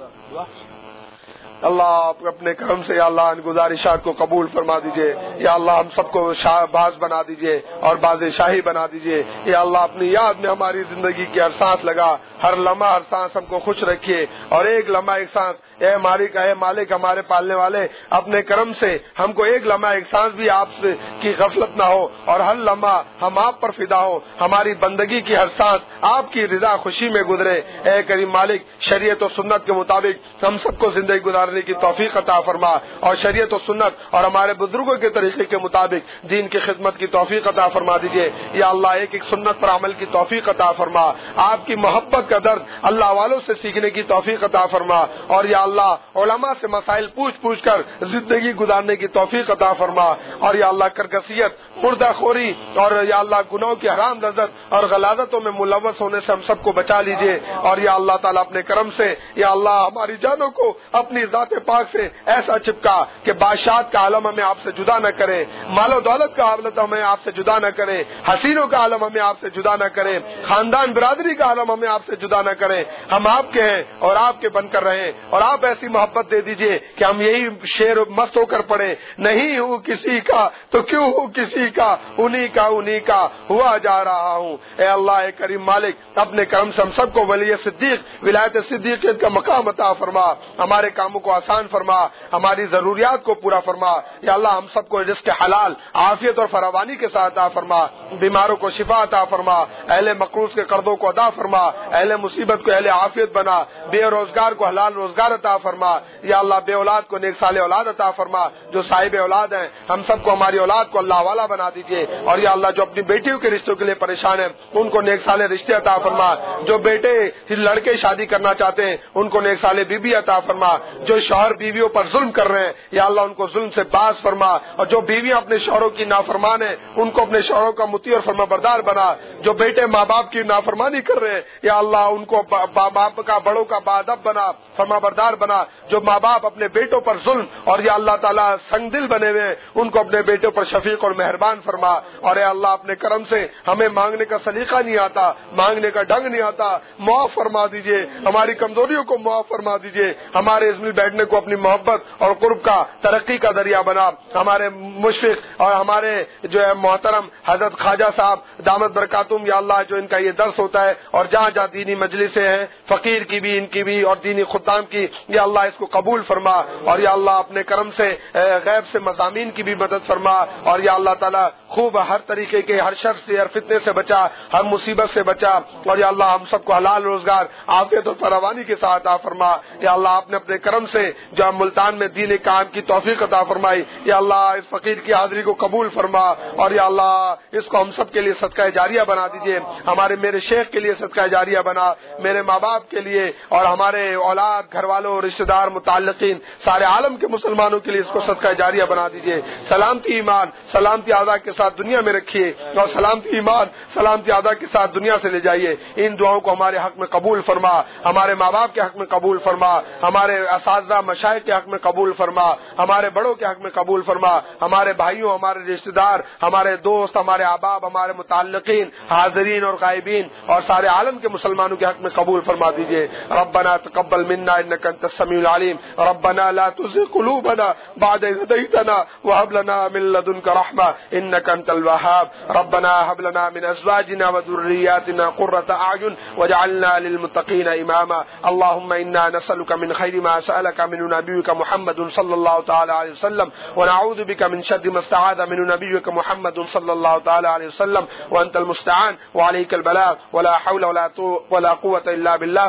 اللہ آپ اپنے کرم سے یا اللہ ان گزارشات کو قبول فرما دیجئے. یا اللہ ہم سب کو شاہ باز بنا دیجئے اور باز شاہی بنا دیجئے. یا اللہ اپنی یاد میں ہماری زندگی کی ہر سانس لگا، ہر لمحہ ہر سانس ہم کو خوش رکھیے، اور ایک لمحہ ایک سانس اے مالک اے مالک ہمارے پالنے والے اپنے کرم سے ہم کو ایک لمحہ ایک سانس بھی آپ سے کی غفلت نہ ہو، اور ہر لمحہ ہم آپ پر فدا ہو. ہماری بندگی کی ہر سانس آپ کی رضا خوشی میں گزرے. اے کریم مالک شریعت و سنت کے مطابق ہم سب کو زندگی گزارنے کی توفیق عطا فرما، اور شریعت و سنت اور ہمارے بزرگوں کے طریقے کے مطابق دین کی خدمت کی توفیق عطا فرما دیجیے. یا اللہ ایک ایک سنت پر عمل کی توفیق عطا فرما. آپ کی محبت کا درد اللہ والوں سے سیکھنے کی توفیق عطا فرما. اور یا اللہ علماء سے مسائل پوچھ پوچھ کر زندگی گزارنے کی توفیق عطا فرما. اور یا اللہ کرکسیت، مردہ خوری اور یا اللہ گناہوں کی حرام لذت اور غلاظتوں میں ملوث ہونے سے ہم سب کو بچا لیجیے. اور یا اللہ تعالیٰ اپنے کرم سے یا اللہ ہماری جانوں کو اپنی ذات ذات پاک سے ایسا چپکا کہ بادشاہت کا عالم ہمیں آپ سے جدا نہ کرے، مال و دولت کا عالم ہمیں آپ سے جدا نہ کرے، حسینوں کا عالم ہمیں آپ سے جدا نہ کرے، خاندان برادری کا عالم ہمیں آپ سے جدا نہ کرے۔ ہم آپ کے ہیں اور آپ کے بن کر رہیں، اور آپ ایسی محبت دے دیجئے کہ ہم یہی شعر مست ہو کر پڑھیں، نہیں ہوں کسی کا تو کیوں ہوں کسی کا، انہی کا انہی کا ہوا جا رہا ہوں۔ اے اللہ اے کریم مالک، اپنے کرم سے ہم سب کو ولی صدیق ولایت صدیقیت کا مقام عطا فرما، ہمارے کاموں کو آسان فرما، ہماری ضروریات کو پورا فرما۔ یا اللہ ہم سب کو رزق حلال عافیت اور فراوانی کے ساتھ عطا فرما، بیماروں کو شفا عطا فرما، اہل مقروض کے قرضوں کو ادا فرما، اہل مصیبت کو اہل عافیت بنا، بے روزگار کو حلال روزگار عطا فرما۔ یا اللہ بے اولاد کو نیک صالح اولاد عطا فرما، جو صاحب اولاد ہیں ہم سب کو ہماری اولاد کو اللہ والا بنا دیجیے، اور یا اللہ جو اپنی بیٹیوں کے رشتوں کے لیے پریشان ہیں ان کو نیک صالح رشتے عطا فرما، جو بیٹے لڑکے شادی کرنا چاہتے ہیں ان کو نیک صالح بیوی عطا فرما، جو شوہر بیویوں پر ظلم کر رہے ہیں یا اللہ ان کو ظلم سے باز فرما، اور جو بیویاں اپنے شوہروں کی نافرمان ہیں ان کو اپنے شوہروں کا مطیع اور فرما بردار بنا، جو بیٹے ماں باپ کی نافرمانی کر رہے ہیں یا اللہ ان کو باپ کا بڑوں کا باادب بنا، فرما بردار بنا، جو ماں باپ اپنے بیٹوں پر ظلم اور یا اللہ تعالیٰ سنگ دل بنے ہوئے ہیں ان کو اپنے بیٹوں پر شفیق اور مہربان فرما، اور اے اللہ اپنے کرم سے ہمیں مانگنے کا سلیقہ نہیں آتا، مانگنے کا ڈھنگ نہیں آتا، معاف فرما دیجئے، ہماری کمزوریوں کو معاف فرما دیجئے، ہمارے اس میں بیٹھنے کو اپنی محبت اور قرب کا ترقی کا ذریعہ بنا، ہمارے مشفق اور ہمارے جو ہے محترم حضرت خواجہ صاحب دامت برکاتہم یا اللہ جو ان کا یہ درس ہوتا ہے اور جہاں جہاں دینی مجلسیں ہیں فقیر کی بھی ان کی بھی اور دینی خدام کی یا اللہ اس کو قبول فرما، اور یا اللہ اپنے کرم سے غیب سے مضامین کی بھی مدد فرما، اور یا اللہ تعالیٰ خوب ہر طریقے کے ہر شر سے ہر فتنے سے بچا، ہر مصیبت سے بچا، اور یا اللہ ہم سب کو حلال روزگار عافیت اور فراوانی کے ساتھ عطا فرما۔ یا اللہ آپ نے اپنے کرم سے جو ہم ملتان میں دین کام کی توفیق عطا فرمائی، یا اللہ اس فقیر کی حاضری کو قبول فرما، اور یا اللہ اس کو ہم سب کے لیے صدقہ جاریہ بنا دیجئے، ہمارے میرے شیخ کے لیے صدقہ جاریہ بنا، میرے ماں باپ کے لیے اور ہمارے اولاد گھر والوں رشتہ دار متعلقین سارے عالم کے مسلمانوں کے لیے اس کو صدقہ جاریہ بنا دیجئے۔ سلامتی ایمان سلامتی اعضاء کے ساتھ دنیا میں رکھیے، اور سلامتی ایمان سلامتی اعضاء کے ساتھ دنیا سے لے جائیے۔ ان دعاؤں کو ہمارے حق میں قبول فرما، ہمارے ماں باپ کے حق میں قبول فرما، ہمارے اساتذہ مشائخ کے حق میں قبول فرما، ہمارے بڑوں کے حق میں قبول فرما، ہمارے بھائیوں ہمارے رشتہ دار ہمارے دوست ہمارے احباب ہمارے متعلقین حاضرین اور غائبین اور سارے عالم کے مسلمانوں کے حق میں قبول فرما دیجئے۔ ربنا تقبل منا انك انت السميع العليم، ربنا لا تزغ قلوبنا بعد إذ هديتنا وهب لنا من لدنك رحمة انك انت الوهاب، ربنا هب لنا من ازواجنا وذرياتنا قرة اعين واجعلنا للمتقين اماما، اللهم انا نسألك من خير ما سألك من نبيك محمد صلى الله تعالى عليه وسلم، ونعوذ بك من شر ما استعاذ من نبيك محمد صلى الله تعالى عليه وسلم، وانت المستعان وعليك البلاغ ولا حول ولا ولا قوة الا بالله۔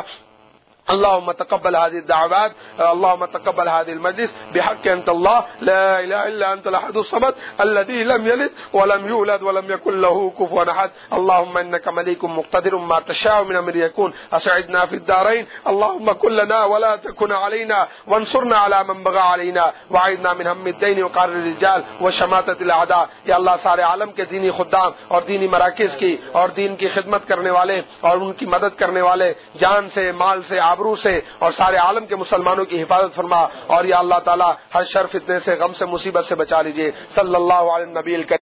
اللهم تقبل هذه الدعوات، اللهم تقبل هذه المجلس بحق أنت الله لا إله إلا أنت الأحد الصمد الذي لم يلد ولم يولد ولم يكن له كفوا أحد، اللهم إنك مليك مقتدر ما تشاء من أمر يكون، أسعدنا في الدارين، اللهم كن لنا ولا تكن علينا، وانصرنا على من بغى علينا، وعيدنا من هم الدين وقهر الرجال وشماتة الأعداء۔ یا اللہ سارے عالم کے دینی خدام اور دینی مراکز کی اور دین کی خدمت کرنے والے اور ان کی مدد کرنے والے جان سے مال سے آبرو سے اور سارے عالم کے مسلمانوں کی حفاظت فرما، اور یا اللہ تعالی ہر شر فتنے سے غم سے مصیبت سے بچا لیجیے۔ صلی اللہ علیہ النبی الکریم۔